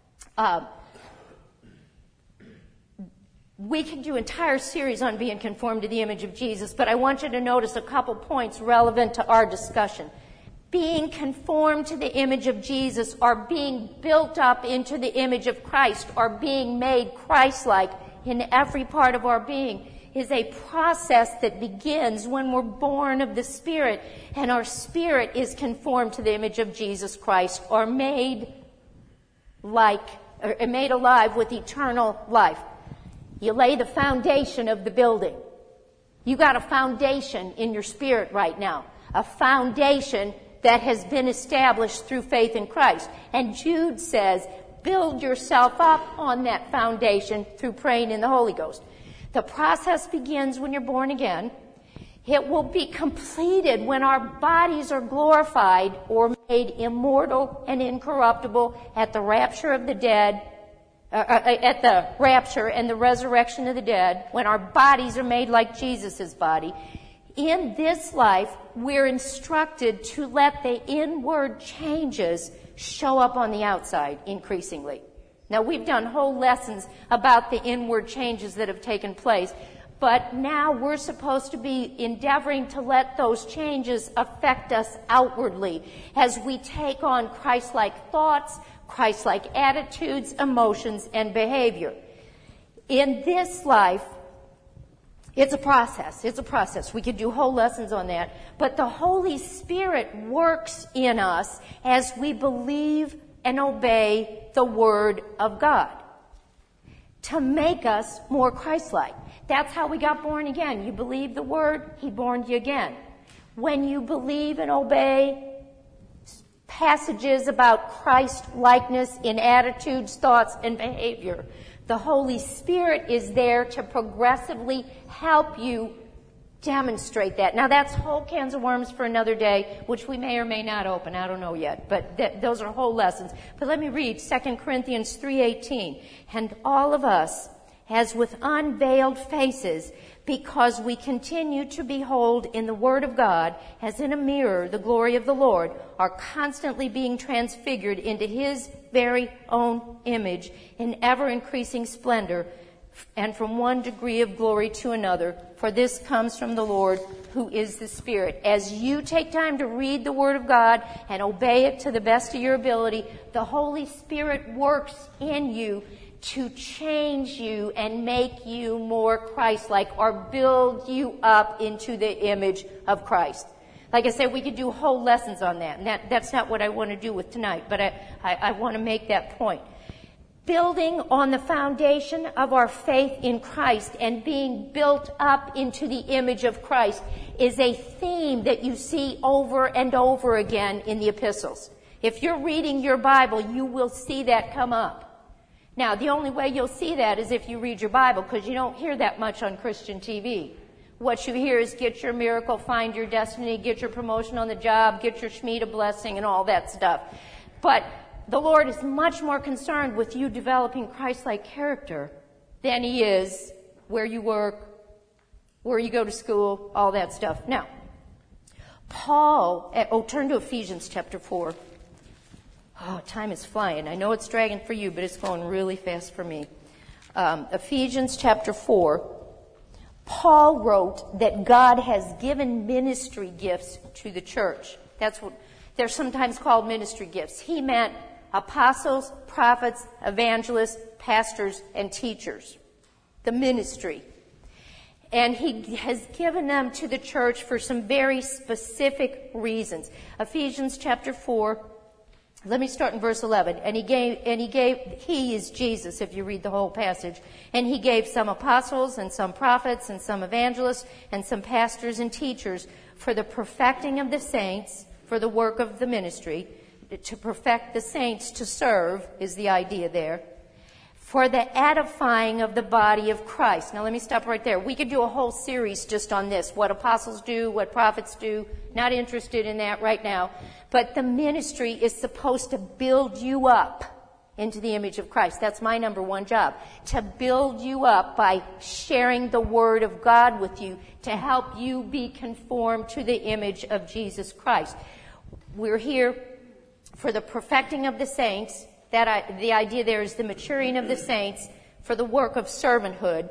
S1: we could do an entire series on being conformed to the image of Jesus, but I want you to notice a couple points relevant to our discussion. Being conformed to the image of Jesus, or being built up into the image of Christ, or being made Christ-like in every part of our being, is a process that begins when we're born of the Spirit, and our spirit is conformed to the image of Jesus Christ, or made alive with eternal life. You lay the foundation of the building. You got a foundation in your spirit right now. A foundation that has been established through faith in Christ. And Jude says, build yourself up on that foundation through praying in the Holy Ghost. The process begins when you're born again. It will be completed when our bodies are glorified or made immortal and incorruptible at the rapture of the dead. At the rapture and the resurrection of the dead, when our bodies are made like Jesus' body. In this life, we're instructed to let the inward changes show up on the outside increasingly. Now, we've done whole lessons about the inward changes that have taken place, but now we're supposed to be endeavoring to let those changes affect us outwardly as we take on Christ-like thoughts, Christ-like attitudes, emotions, and behavior. In this life, it's a process. It's a process. We could do whole lessons on that. But the Holy Spirit works in us as we believe and obey the Word of God to make us more Christ-like. That's how we got born again. You believe the Word, He born you again. When you believe and obey passages about Christ-likeness in attitudes, thoughts, and behavior, the Holy Spirit is there to progressively help you demonstrate that. Now, that's whole cans of worms for another day, which we may or may not open. I don't know yet, but those are whole lessons. But let me read 2 Corinthians 3:18. And all of us, as with unveiled faces, because we continue to behold in the Word of God, as in a mirror, the glory of the Lord, are constantly being transfigured into His very own image in ever-increasing splendor, and from one degree of glory to another. For this comes from the Lord, who is the Spirit. As you take time to read the Word of God and obey it to the best of your ability, the Holy Spirit works in you to change you and make you more Christ-like, or build you up into the image of Christ. Like I said, we could do whole lessons on that, and that's not what I want to do with tonight, but I want to make that point. Building on the foundation of our faith in Christ and being built up into the image of Christ is a theme that you see over and over again in the epistles. If you're reading your Bible, you will see that come up. Now, the only way you'll see that is if you read your Bible, because you don't hear that much on Christian TV. What you hear is get your miracle, find your destiny, get your promotion on the job, get your Shemitah blessing, and all that stuff. But the Lord is much more concerned with you developing Christ-like character than He is where you work, where you go to school, all that stuff. Now, Paul, turn to Ephesians chapter 4. Oh, time is flying. I know it's dragging for you, but it's going really fast for me. Ephesians chapter 4, Paul wrote that God has given ministry gifts to the church. That's what they're sometimes called, ministry gifts. He meant apostles, prophets, evangelists, pastors, and teachers. The ministry. And he has given them to the church for some very specific reasons. Ephesians chapter 4, let me start in verse 11. And he is Jesus, if you read the whole passage. And he gave some apostles and some prophets and some evangelists and some pastors and teachers for the perfecting of the saints, for the work of the ministry, to perfect the saints to serve is the idea there, for the edifying of the body of Christ. Now let me stop right there. We could do a whole series just on this, what apostles do, what prophets do. Not interested in that right now. But the ministry is supposed to build you up into the image of Christ. That's my number one job. To build you up by sharing the Word of God with you to help you be conformed to the image of Jesus Christ. We're here for the perfecting of the saints. The idea there is the maturing of the saints for the work of servanthood,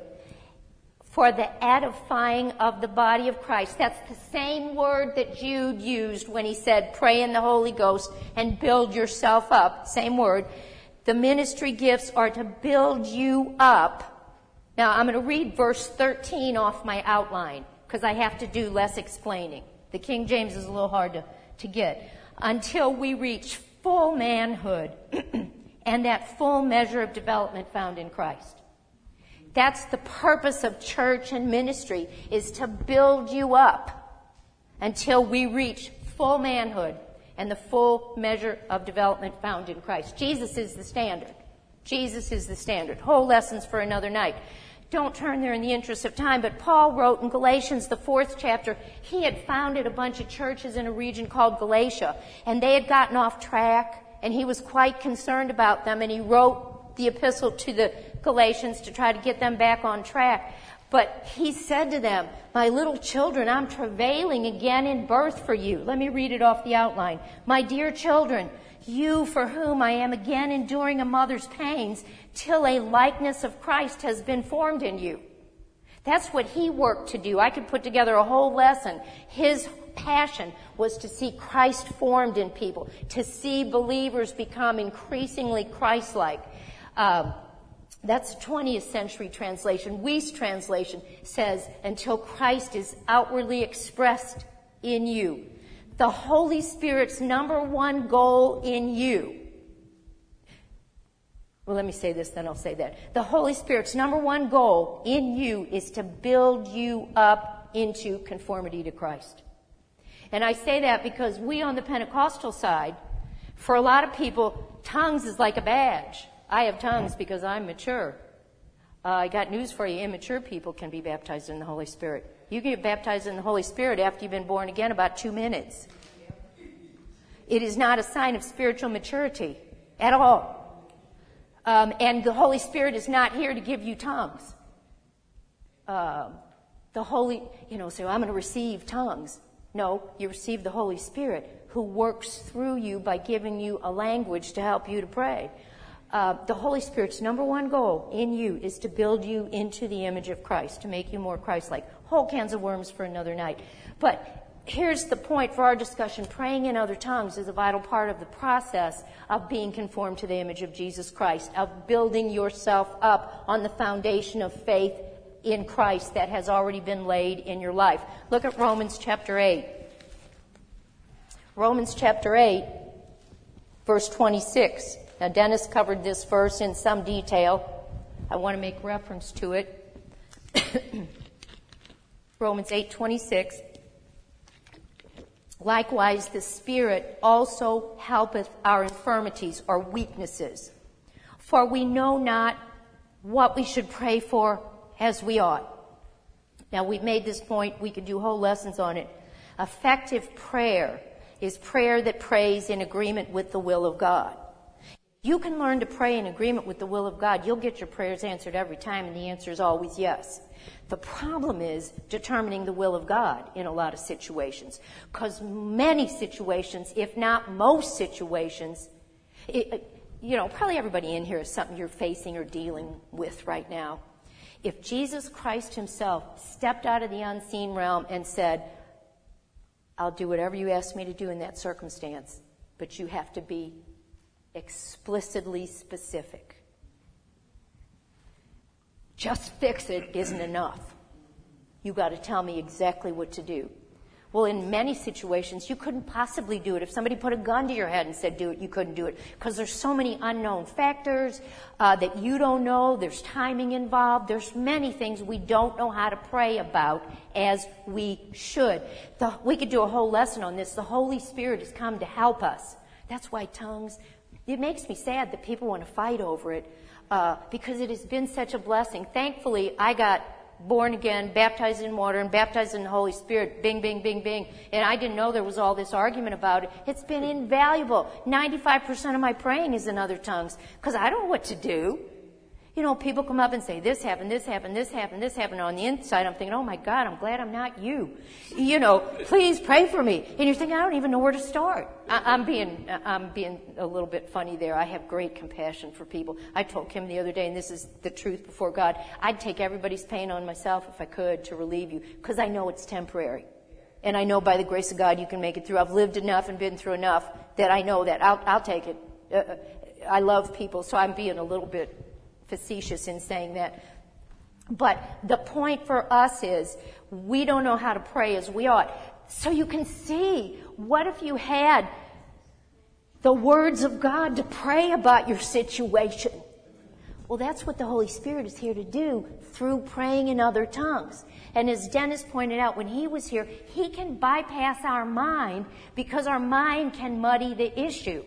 S1: for the edifying of the body of Christ. That's the same word that Jude used when he said, pray in the Holy Ghost and build yourself up. Same word. The ministry gifts are to build you up. Now, I'm going to read verse 13 off my outline because I have to do less explaining. The King James is a little hard to get. Until we reach full manhood and that full measure of development found in Christ. That's the purpose of church and ministry, is to build you up until we reach full manhood and the full measure of development found in Christ. Jesus is the standard. Jesus is the standard. Whole lessons for another night. Don't turn there in the interest of time, but Paul wrote in Galatians, the 4th chapter, he had founded a bunch of churches in a region called Galatia, and they had gotten off track, and he was quite concerned about them, and he wrote the epistle to the Galatians to try to get them back on track. But he said to them, my little children, I'm travailing again in birth for you. Let me read it off the outline. My dear children, you for whom I am again enduring a mother's pains, till a likeness of Christ has been formed in you. That's what he worked to do. I could put together a whole lesson. His passion was to see Christ formed in people, to see believers become increasingly Christ-like. That's a 20th century translation. Wuest translation says, until Christ is outwardly expressed in you. The Holy Spirit's number one goal in you. Well, let me say this, then I'll say that. The Holy Spirit's number one goal in you is to build you up into conformity to Christ. And I say that because we on the Pentecostal side, for a lot of people, tongues is like a badge. I have tongues because I'm mature. I got news for you. Immature people can be baptized in the Holy Spirit. You can get baptized in the Holy Spirit after you've been born again about 2 minutes. It is not a sign of spiritual maturity at all. And the Holy Spirit is not here to give you tongues. The Holy, say, I'm going to receive tongues. No, you receive the Holy Spirit who works through you by giving you a language to help you to pray. The Holy Spirit's number one goal in you is to build you into the image of Christ, to make you more Christ-like. Whole cans of worms for another night. But here's the point for our discussion. Praying in other tongues is a vital part of the process of being conformed to the image of Jesus Christ, of building yourself up on the foundation of faith in Christ that has already been laid in your life. Look at Romans chapter 8. Romans chapter 8, verse 26. Now, Dennis covered this verse in some detail. I want to make reference to it. Romans 8:26. Likewise, the Spirit also helpeth our infirmities or weaknesses. For we know not what we should pray for as we ought. Now, we've made this point. We could do whole lessons on it. Effective prayer is prayer that prays in agreement with the will of God. You can learn to pray in agreement with the will of God. You'll get your prayers answered every time, and the answer is always yes. The problem is determining the will of God in a lot of situations. Because many situations, if not most situations, probably everybody in here is something you're facing or dealing with right now. If Jesus Christ himself stepped out of the unseen realm and said, I'll do whatever you ask me to do in that circumstance, but you have to be explicitly specific. Just fix it isn't enough. You got to tell me exactly what to do. Well, in many situations, you couldn't possibly do it. If somebody put a gun to your head and said do it, you couldn't do it. Because there's so many unknown factors that you don't know. There's timing involved. There's many things we don't know how to pray about as we should. We could do a whole lesson on this. The Holy Spirit has come to help us. That's why tongues, it makes me sad that people want to fight over it because it has been such a blessing. Thankfully, I got born again, baptized in water, and baptized in the Holy Spirit, bing, bing, bing, bing. And I didn't know there was all this argument about it. It's been invaluable. 95% of my praying is in other tongues, because I don't know what to do. People come up and say, this happened, this happened, this happened, this happened. On the inside, I'm thinking, oh my God, I'm glad I'm not you. Please pray for me. And you're thinking, I don't even know where to start. I'm being a little bit funny there. I have great compassion for people. I told Kim the other day, and this is the truth before God, I'd take everybody's pain on myself if I could to relieve you, because I know it's temporary. And I know by the grace of God you can make it through. I've lived enough and been through enough that I know that I'll take it. I love people, so I'm being a little bit facetious in saying that. But the point for us is we don't know how to pray as we ought. So you can see, what if you had the words of God to pray about your situation? Well, that's what the Holy Spirit is here to do through praying in other tongues. And as Dennis pointed out when he was here, he can bypass our mind because our mind can muddy the issue.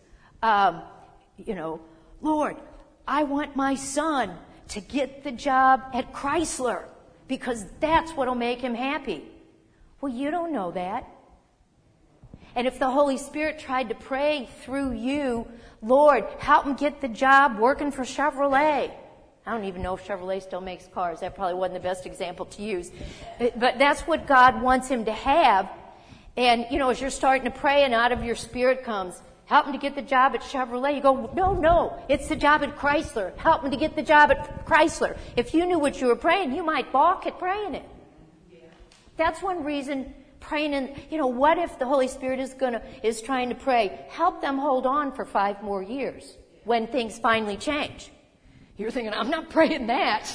S1: Lord, I want my son to get the job at Chrysler because that's what will make him happy. Well, you don't know that. And if the Holy Spirit tried to pray through you, Lord, help him get the job working for Chevrolet. I don't even know if Chevrolet still makes cars. That probably wasn't the best example to use. But that's what God wants him to have. And, as you're starting to pray and out of your spirit comes, help him to get the job at Chevrolet. You go, no, it's the job at Chrysler. Help him to get the job at Chrysler. If you knew what you were praying, you might balk at praying it. Yeah. That's one reason praying what if the Holy Spirit is trying to pray, help them hold on for 5 more years when things finally change. You're thinking, I'm not praying that.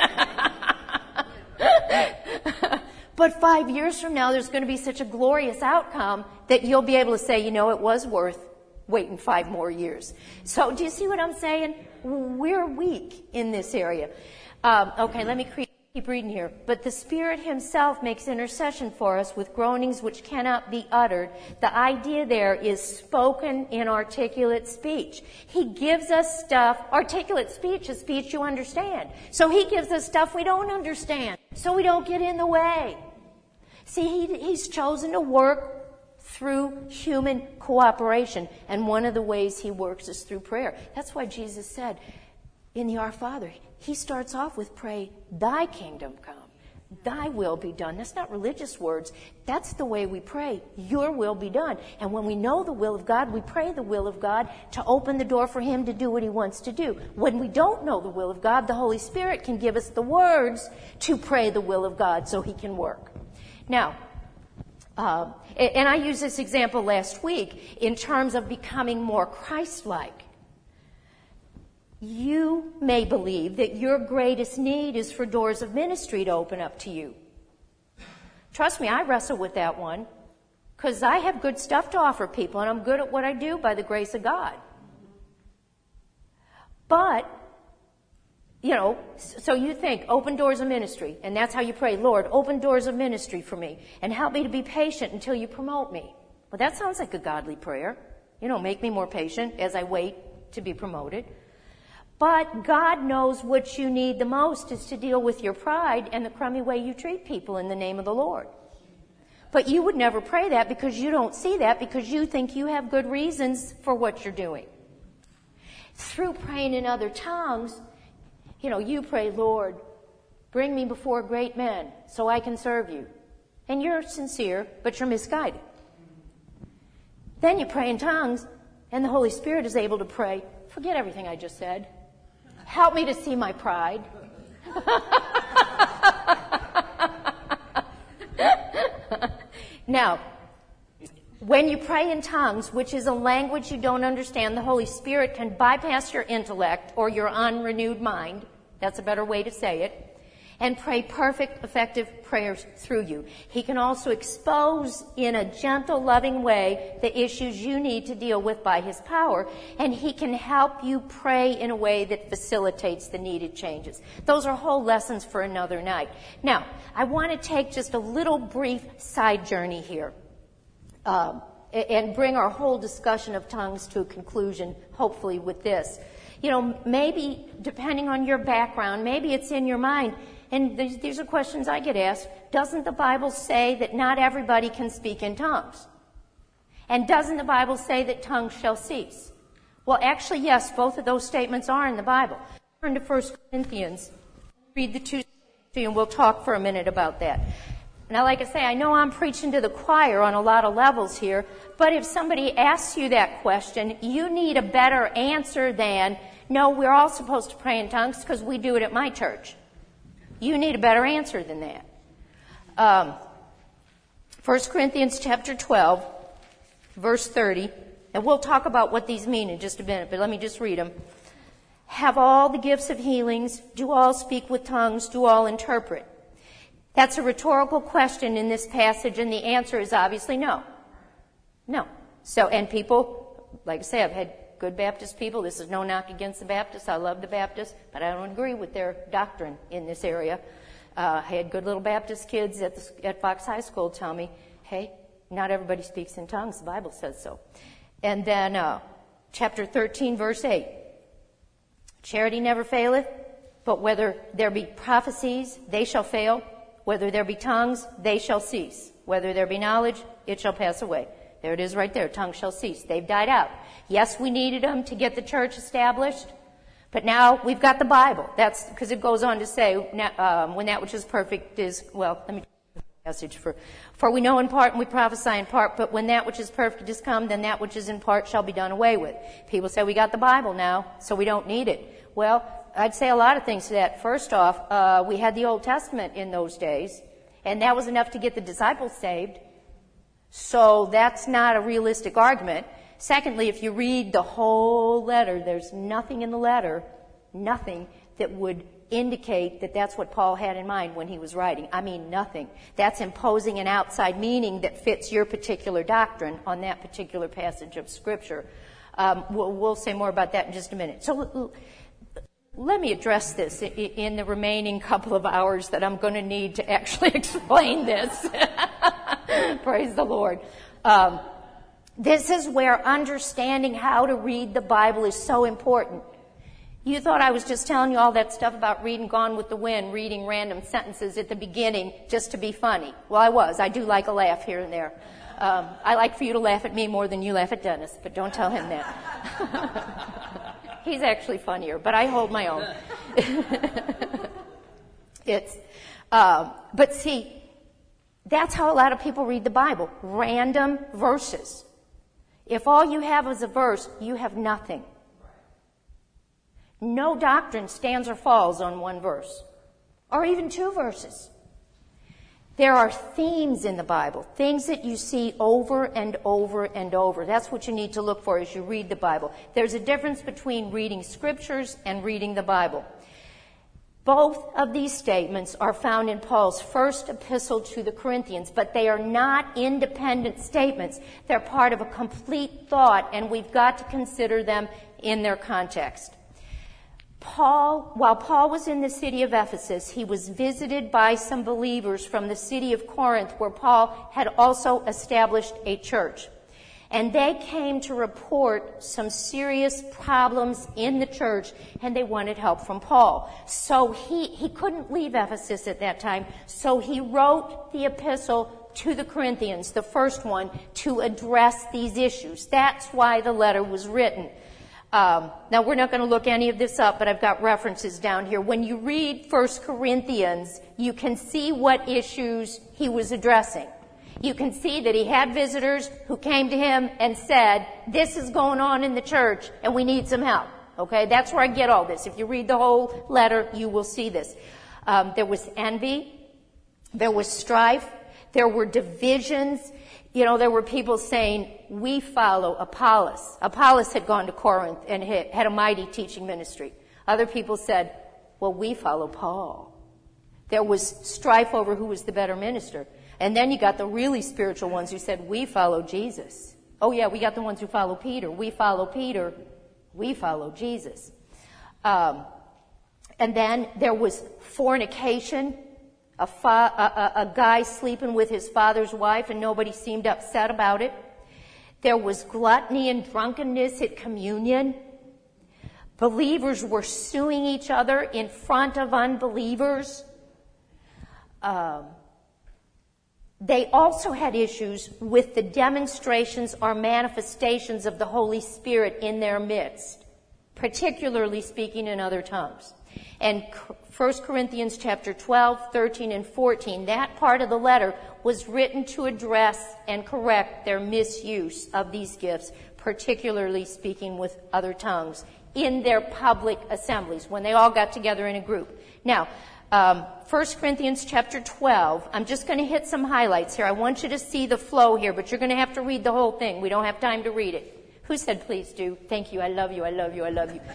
S1: But 5 years from now, there's going to be such a glorious outcome that you'll be able to say, it was worth waiting 5 more years. So do you see what I'm saying? We're weak in this area. Okay, let me keep reading here. But the Spirit himself makes intercession for us with groanings which cannot be uttered. The idea there is spoken in articulate speech. He gives us stuff. Articulate speech is speech you understand. So he gives us stuff we don't understand, so we don't get in the way. See, he's chosen to work through human cooperation. And one of the ways he works is through prayer. That's why Jesus said in the Our Father, he starts off with pray, thy kingdom come, thy will be done. That's not religious words. That's the way we pray. Your will be done. And when we know the will of God, we pray the will of God to open the door for him to do what he wants to do. When we don't know the will of God, the Holy Spirit can give us the words to pray the will of God so he can work. Now, and I used this example last week in terms of becoming more Christ-like. You may believe that your greatest need is for doors of ministry to open up to you. Trust me, I wrestle with that one because I have good stuff to offer people and I'm good at what I do by the grace of God. But, so you think, open doors of ministry, and that's how you pray, Lord, open doors of ministry for me, and help me to be patient until you promote me. Well, that sounds like a godly prayer. Make me more patient as I wait to be promoted. But God knows what you need the most is to deal with your pride and the crummy way you treat people in the name of the Lord. But you would never pray that because you don't see that because you think you have good reasons for what you're doing. Through praying in other tongues, you pray, Lord, bring me before great men so I can serve you. And you're sincere, but you're misguided. Then you pray in tongues, And the Holy Spirit is able to pray, forget everything I just said. Help me to see my pride. Now, when you pray in tongues, which is a language you don't understand, the Holy Spirit can bypass your intellect or your unrenewed mind. That's a better way to say it. And pray perfect, effective prayers through you. He can also expose in a gentle, loving way the issues you need to deal with by His power, and He can help you pray in a way that facilitates the needed changes. Those are whole lessons for another night. Now, I want to take just a little brief side journey here and bring our whole discussion of tongues to a conclusion, hopefully with this. You know, maybe, depending on your background, maybe it's in your mind, and these are questions I get asked. Doesn't the Bible say that not everybody can speak in tongues? And doesn't the Bible say that tongues shall cease? Well, actually, yes, both of those statements are in the Bible. Turn to 1 Corinthians. Read the two to you, and we'll talk for a minute about that. Now, like I say, I know I'm preaching to the choir on a lot of levels here, but if somebody asks you that question, you need a better answer than, no, we're all supposed to pray in tongues because we do it at my church. You need a better answer than that. 1 Corinthians chapter 12, verse 30, and we'll talk about what these mean in just a minute, but let me just read them. Have all the gifts of healings, do all speak with tongues, do all interpret. That's a rhetorical question in this passage, and the answer is obviously no. No. So, and people, like I say, I've had good Baptist people. This is no knock against the Baptists. I love the Baptists, but I don't agree with their doctrine in this area. I had good little Baptist kids at Fox High School tell me, hey, not everybody speaks in tongues. The Bible says so. And then chapter 13, verse 8. Charity never faileth, but whether there be prophecies, they shall fail. Whether there be tongues, they shall cease. Whether there be knowledge, it shall pass away. There it is right there. Tongues shall cease. They've died out. Yes, we needed them to get the church established, but now we've got the Bible. That's because it goes on to say, when that which is perfect is, well, let me take the passage for we know in part and we prophesy in part, but when that which is perfect is come, then that which is in part shall be done away with. People say we got the Bible now, so we don't need it. Well, I'd say a lot of things to that. First off, we had the Old Testament in those days, and that was enough to get the disciples saved. So that's not a realistic argument. Secondly, if you read the whole letter, there's nothing in the letter, nothing that would indicate that that's what Paul had in mind when he was writing. I mean, nothing. That's imposing an outside meaning that fits your particular doctrine on that particular passage of Scripture. We'll say more about that in just a minute. So let me address this in the remaining couple of hours that I'm going to need to actually explain this. Praise the Lord. This is where understanding how to read the Bible is so important. You thought I was just telling you all that stuff about reading Gone with the Wind, reading random sentences at the beginning just to be funny. Well, I was. I do like a laugh here and there. I like for you to laugh at me more than you laugh at Dennis, but don't tell him that. He's actually funnier, but I hold my own. But see, that's how a lot of people read the Bible. Random verses. If all you have is a verse, you have nothing. No doctrine stands or falls on one verse, or even two verses. There are themes in the Bible, things that you see over and over and over. That's what you need to look for as you read the Bible. There's a difference between reading scriptures and reading the Bible. Both of these statements are found in Paul's first epistle to the Corinthians, but they are not independent statements. They're part of a complete thought, and we've got to consider them in their context. While Paul was in the city of Ephesus, he was visited by some believers from the city of Corinth, where Paul had also established a church. And they came to report some serious problems in the church, and they wanted help from Paul. So he couldn't leave Ephesus at that time, so he wrote the epistle to the Corinthians, the first one, to address these issues. That's why the letter was written. Now, we're not going to look any of this up, but I've got references down here. When you read 1 Corinthians, you can see what issues he was addressing. You can see that he had visitors who came to him and said, this is going on in the church and we need some help. Okay, that's where I get all this. If you read the whole letter, you will see this. There was envy. There was strife. There were divisions. You know, there were people saying, we follow Apollos. Apollos had gone to Corinth and had a mighty teaching ministry. Other people said, well, we follow Paul. There was strife over who was the better minister. And then you got the really spiritual ones who said, we follow Jesus. Oh yeah, we got the ones who follow Peter. We follow Peter. We follow Jesus. And then there was fornication. A guy sleeping with his father's wife and nobody seemed upset about it. There was gluttony and drunkenness at communion. Believers were suing each other in front of unbelievers. They also had issues with the demonstrations or manifestations of the Holy Spirit in their midst, particularly speaking in other tongues. And 1 Corinthians chapter 12, 13, and 14, that part of the letter was written to address and correct their misuse of these gifts, particularly speaking with other tongues in their public assemblies when they all got together in a group. Now, 1 Corinthians chapter 12, I'm just going to hit some highlights here. I want you to see the flow here, but you're going to have to read the whole thing. We don't have time to read it. Who said please do? Thank you. I love you. I love you. I love you.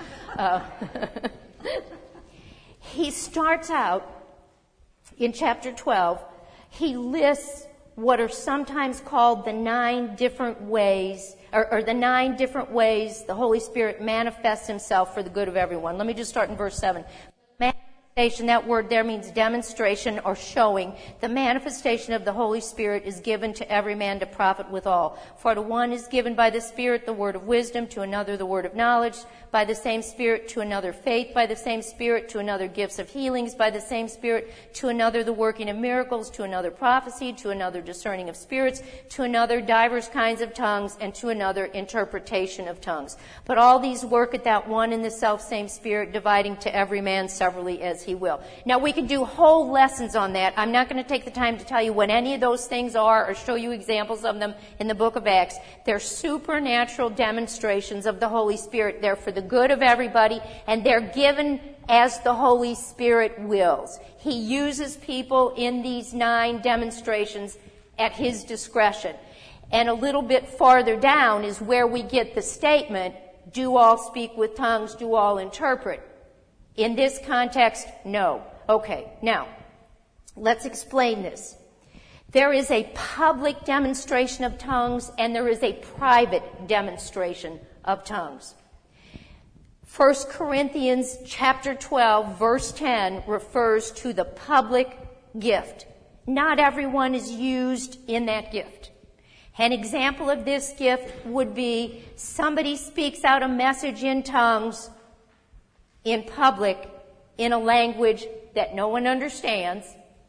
S1: He starts out in chapter 12. He lists what are sometimes called the 9 different ways, or the 9 different ways the Holy Spirit manifests himself for the good of everyone. Let me just start in verse 7. Manifestation, that word there means demonstration or showing. The manifestation of the Holy Spirit is given to every man to profit withal. For to one is given by the Spirit the word of wisdom, to another the word of knowledge, by the same Spirit, to another faith, by the same Spirit, to another gifts of healings, by the same Spirit, to another the working of miracles, to another prophecy, to another discerning of spirits, to another divers kinds of tongues, and to another interpretation of tongues. But all these work at that one and the self-same Spirit, dividing to every man severally as he will. Now we could do whole lessons on that. I'm not going to take the time to tell you what any of those things are or show you examples of them in the book of Acts. They're supernatural demonstrations of the Holy Spirit. They're for the good of everybody, and they're given as the Holy Spirit wills. He uses people in these 9 demonstrations at his discretion. And a little bit farther down is where we get the statement, do all speak with tongues, do all interpret. In this context, no. Okay, now, let's explain this. There is a public demonstration of tongues and there is a private demonstration of tongues. 1 Corinthians chapter 12, verse 10 refers to the public gift. Not everyone is used in that gift. An example of this gift would be somebody speaks out a message in tongues in public in a language that no one understands.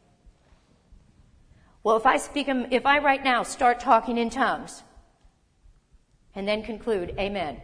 S1: Well, if I right now start talking in tongues and then conclude, amen,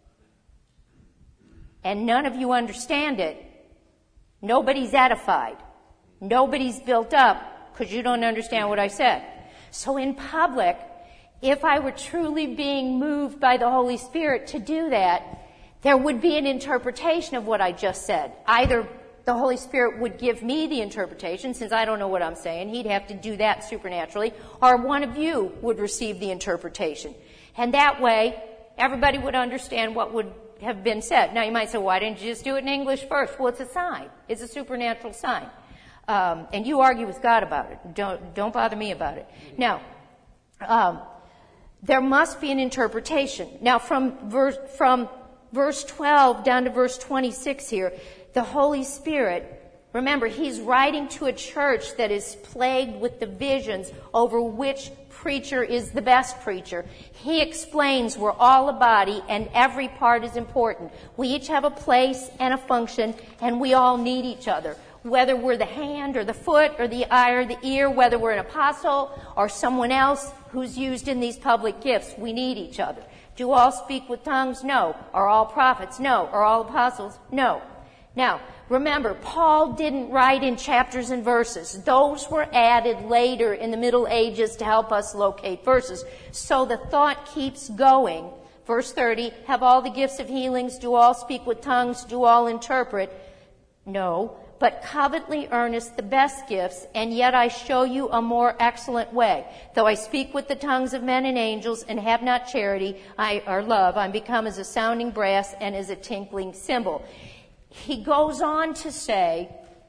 S1: and none of you understand it, nobody's edified. Nobody's built up because you don't understand what I said. So in public, if I were truly being moved by the Holy Spirit to do that, there would be an interpretation of what I just said. Either the Holy Spirit would give me the interpretation, since I don't know what I'm saying. He'd have to do that supernaturally. Or one of you would receive the interpretation. And that way, everybody would understand what would have been said. Now you might say, why didn't you just do it in English first? Well, it's a sign. It's a supernatural sign. And you argue with God about it. Don't bother me about it. Now, there must be an interpretation. Now, from verse 12 down to verse 26 here, the Holy Spirit, remember, he's writing to a church that is plagued with divisions over which preacher is the best preacher. He explains we're all a body and every part is important. We each have a place and a function and we all need each other. Whether we're the hand or the foot or the eye or the ear, whether we're an apostle or someone else who's used in these public gifts, we need each other. Do all speak with tongues? No. Are all prophets? No. Are all apostles? No. Now, remember, Paul didn't write in chapters and verses. Those were added later in the Middle Ages to help us locate verses. So the thought keeps going. Verse 30, have all the gifts of healings, do all speak with tongues, do all interpret. No, but covetly earnest the best gifts, and yet I show you a more excellent way. Though I speak with the tongues of men and angels and have not charity, or love, I'm become as a sounding brass and as a tinkling cymbal. He goes on to say,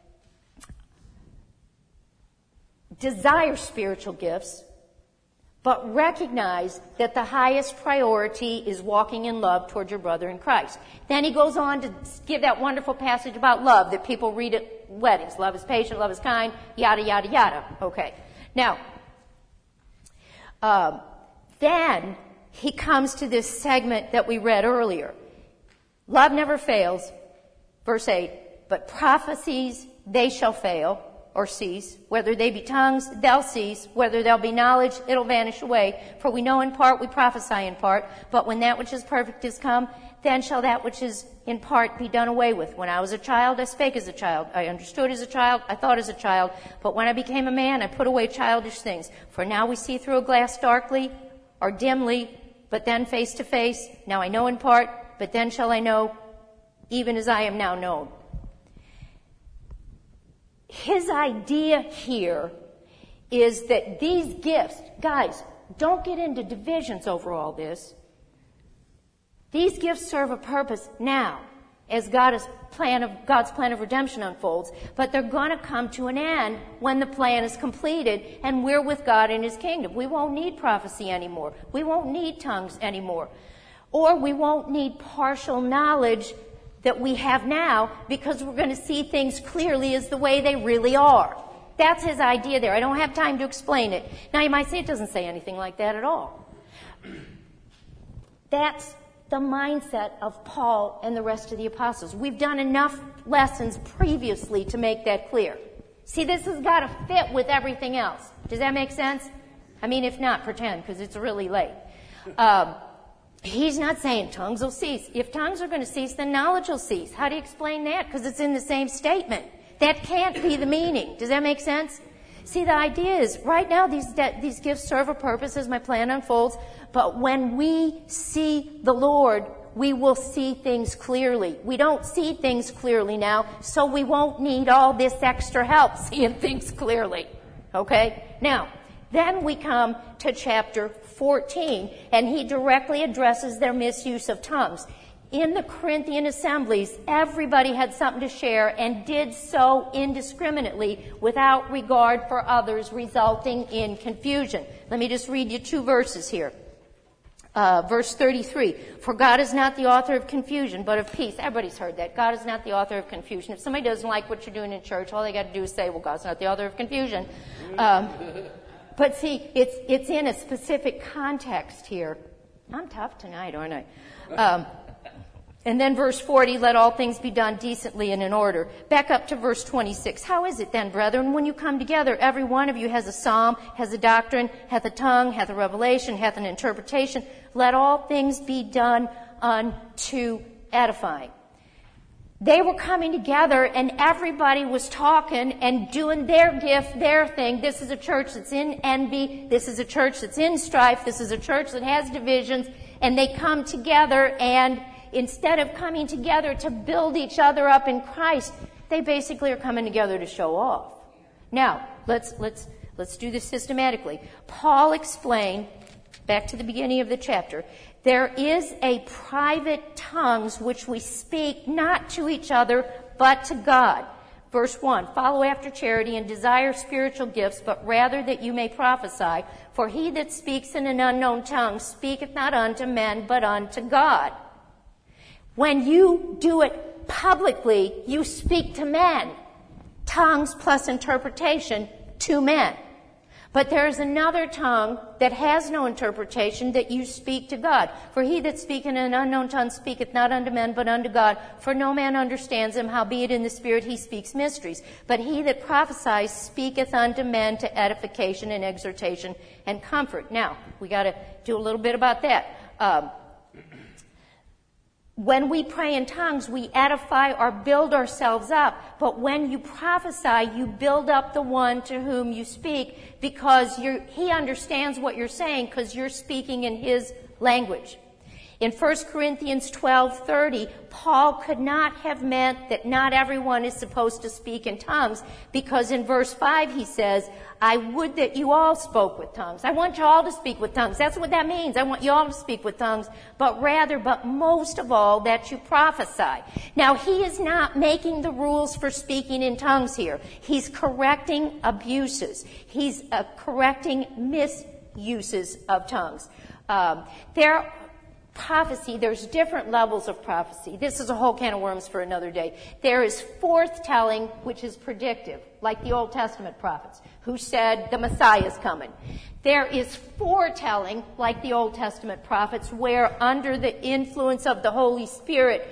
S1: desire spiritual gifts, but recognize that the highest priority is walking in love toward your brother in Christ. Then he goes on to give that wonderful passage about love that people read at weddings. Love is patient, love is kind, yada, yada, yada. Okay. Now, then he comes to this segment that we read earlier. Love never fails. Verse 8, but prophecies, they shall fail or cease. Whether they be tongues, they'll cease. Whether they'll be knowledge, it'll vanish away. For we know in part, we prophesy in part. But when that which is perfect is come, then shall that which is in part be done away with. When I was a child, I spake as a child. I understood as a child. I thought as a child. But when I became a man, I put away childish things. For now we see through a glass darkly or dimly, but then face to face. Now I know in part, but then shall I know, even as I am now known. His idea here is that these gifts, guys, don't get into divisions over all this. These gifts serve a purpose now as God's plan of redemption unfolds, but they're going to come to an end when the plan is completed and we're with God in His kingdom. We won't need prophecy anymore. We won't need tongues anymore. Or we won't need partial knowledge that we have now because we're going to see things clearly as the way they really are. That's his idea there. I don't have time to explain it. Now you might say it doesn't say anything like that at all. That's the mindset of Paul and the rest of the apostles. We've done enough lessons previously to make that clear. See, this has got to fit with everything else. Does that make sense? I mean, if not, pretend, because it's really late. He's not saying tongues will cease. If tongues are going to cease, then knowledge will cease. How do you explain that? Because it's in the same statement. That can't be the meaning. Does that make sense? See, the idea is, right now these gifts serve a purpose as my plan unfolds, but when we see the Lord, we will see things clearly. We don't see things clearly now, so we won't need all this extra help seeing things clearly. Okay? Now, then we come to chapter 14, and he directly addresses their misuse of tongues. In the Corinthian assemblies, everybody had something to share and did so indiscriminately without regard for others, resulting in confusion. Let me just read you 2 verses here. Verse 33, for God is not the author of confusion, but of peace. Everybody's heard that. God is not the author of confusion. If somebody doesn't like what you're doing in church, all they got to do is say, well, God's not the author of confusion. But see, it's in a specific context here. I'm tough tonight, aren't I? And then verse 40, let all things be done decently and in order. Back up to verse 26. How is it then, brethren, when you come together, every one of you has a psalm, has a doctrine, hath a tongue, hath a revelation, hath an interpretation. Let all things be done unto edifying. They were coming together and everybody was talking and doing their gift, their thing. This is a church that's in envy. This is a church that's in strife. This is a church that has divisions. And they come together, and instead of coming together to build each other up in Christ, they basically are coming together to show off. Now, let's do this systematically. Paul explained, back to the beginning of the chapter, there is a private tongues which we speak not to each other, but to God. Verse 1, follow after charity and desire spiritual gifts, but rather that you may prophesy. For he that speaks in an unknown tongue speaketh not unto men, but unto God. When you do it publicly, you speak to men. Tongues plus interpretation to men. But there is another tongue that has no interpretation that you speak to God. For he that speaketh in an unknown tongue speaketh not unto men, but unto God. For no man understands him, howbeit in the Spirit he speaks mysteries. But he that prophesies speaketh unto men to edification and exhortation and comfort. Now, we got to do a little bit about that. When we pray in tongues, we edify or build ourselves up. But when you prophesy, you build up the one to whom you speak because he understands what you're saying because you're speaking in his language. In 1 Corinthians 12:30, Paul could not have meant that not everyone is supposed to speak in tongues because in verse 5 he says, I would that you all spoke with tongues. I want you all to speak with tongues. That's what that means. I want you all to speak with tongues, but most of all, that you prophesy. Now, he is not making the rules for speaking in tongues here. He's correcting abuses. He's correcting misuses of tongues. There's different levels of prophecy. This is a whole can of worms for another day. There is foretelling, which is predictive, like the Old Testament prophets, who said the Messiah is coming. There is foretelling, like the Old Testament prophets, where under the influence of the Holy Spirit,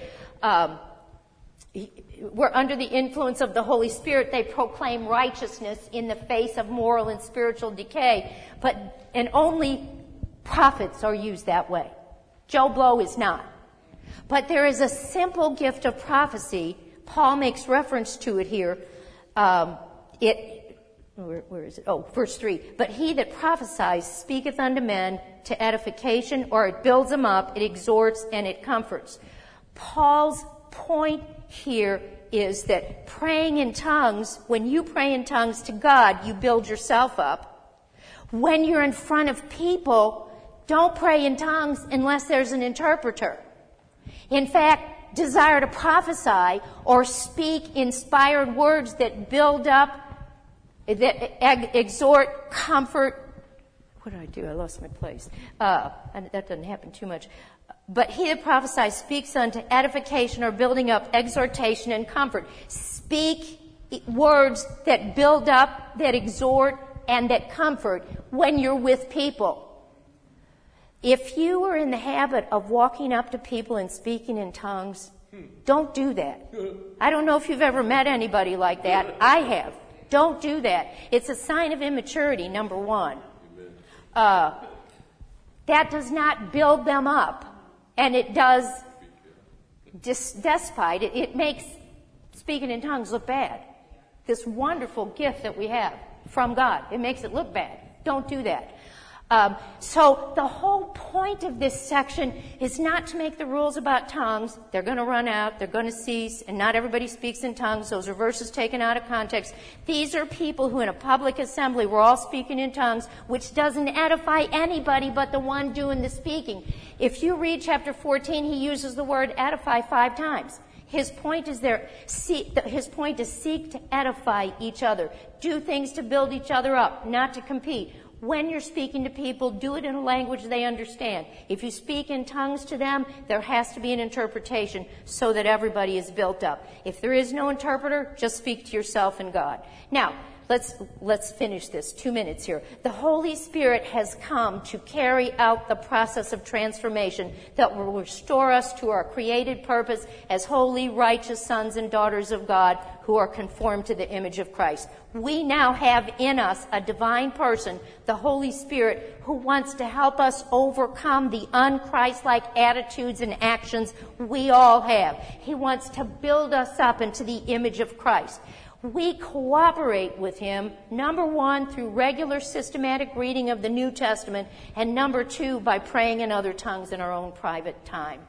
S1: they proclaim righteousness in the face of moral and spiritual decay. And only prophets are used that way. Joe Blow is not. But there is a simple gift of prophecy. Paul makes reference to it here. Where is it? Oh, verse 3. But he that prophesies speaketh unto men to edification, or it builds them up, it exhorts, and it comforts. Paul's point here is that praying in tongues, when you pray in tongues to God, you build yourself up. When you're in front of people, don't pray in tongues unless there's an interpreter. In fact, desire to prophesy or speak inspired words that build up, that exhort, comfort. What did I do? I lost my place. That doesn't happen too much. But he that prophesies speaks unto edification or building up, exhortation, and comfort. Speak words that build up, that exhort, and that comfort when you're with people. If you are in the habit of walking up to people and speaking in tongues, don't do that. I don't know if you've ever met anybody like that. I have. Don't do that. It's a sign of immaturity, number one. That does not build them up. And it does despite it. It makes speaking in tongues look bad. This wonderful gift that we have from God. It makes it look bad. Don't do that. So the whole point of this section is not to make the rules about tongues. They're going to run out. They're going to cease. And not everybody speaks in tongues. Those are verses taken out of context. These are people who in a public assembly were all speaking in tongues, which doesn't edify anybody but the one doing the speaking. If you read chapter 14, he uses the word edify 5 times. His point is his point is seek to edify each other. Do things to build each other up, not to compete. When you're speaking to people, do it in a language they understand. If you speak in tongues to them, there has to be an interpretation so that everybody is built up. If there is no interpreter, just speak to yourself and God. Now, let's finish this. 2 minutes here. The Holy Spirit has come to carry out the process of transformation that will restore us to our created purpose as holy, righteous sons and daughters of God who are conformed to the image of Christ. We now have in us a divine person, the Holy Spirit, who wants to help us overcome the un-Christ-like attitudes and actions we all have. He wants to build us up into the image of Christ. We cooperate with him, number 1, through regular systematic reading of the New Testament, and number 2, by praying in other tongues in our own private time.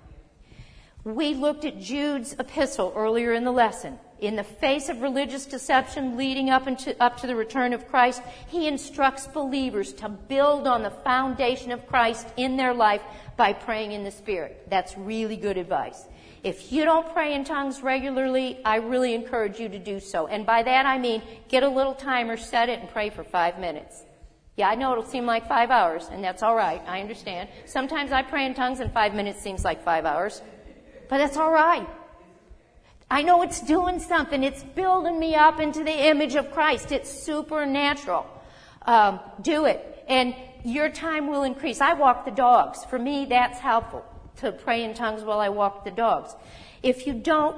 S1: We looked at Jude's epistle earlier in the lesson. In the face of religious deception leading up to the return of Christ, he instructs believers to build on the foundation of Christ in their life by praying in the Spirit. That's really good advice. If you don't pray in tongues regularly, I really encourage you to do so. And by that I mean get a little timer, set it, and pray for 5 minutes. Yeah, I know it'll seem like 5 hours, and that's all right. I understand. Sometimes I pray in tongues and 5 minutes seems like 5 hours. But that's all right. I know it's doing something. It's building me up into the image of Christ. It's supernatural. Do it. And your time will increase. I walk the dogs. For me, that's helpful, to pray in tongues while I walk the dogs. If you don't,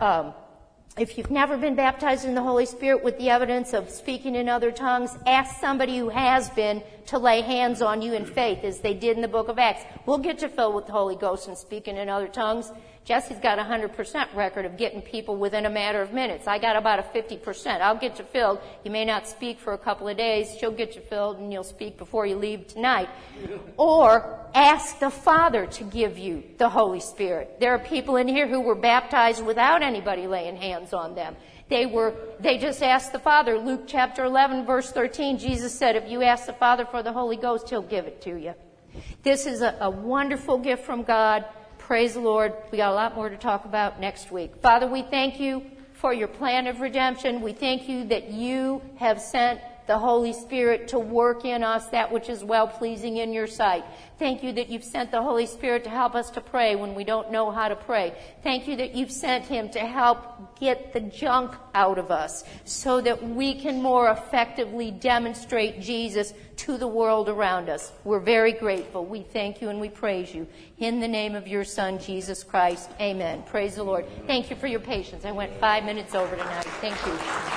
S1: if you've never been baptized in the Holy Spirit with the evidence of speaking in other tongues, ask somebody who has been to lay hands on you in faith, as they did in the book of Acts. We'll get you filled with the Holy Ghost and speaking in other tongues. Jesse's got a 100% record of getting people within a matter of minutes. I got about a 50%. I'll get you filled. You may not speak for a couple of days. She'll get you filled and you'll speak before you leave tonight. Or ask the Father to give you the Holy Spirit. There are people in here who were baptized without anybody laying hands on them. They just asked the Father. Luke chapter 11, verse 13, Jesus said, if you ask the Father for the Holy Ghost, He'll give it to you. This is a wonderful gift from God. Praise the Lord. We got a lot more to talk about next week. Father, we thank you for your plan of redemption. We thank you that you have sent the Holy Spirit to work in us that which is well-pleasing in your sight. Thank you that you've sent the Holy Spirit to help us to pray when we don't know how to pray. Thank you that you've sent Him to help get the junk out of us so that we can more effectively demonstrate Jesus to the world around us. We're very grateful. We thank you and we praise you. In the name of your Son, Jesus Christ. Amen. Praise the Lord. Thank you for your patience. I went 5 minutes over tonight. Thank you.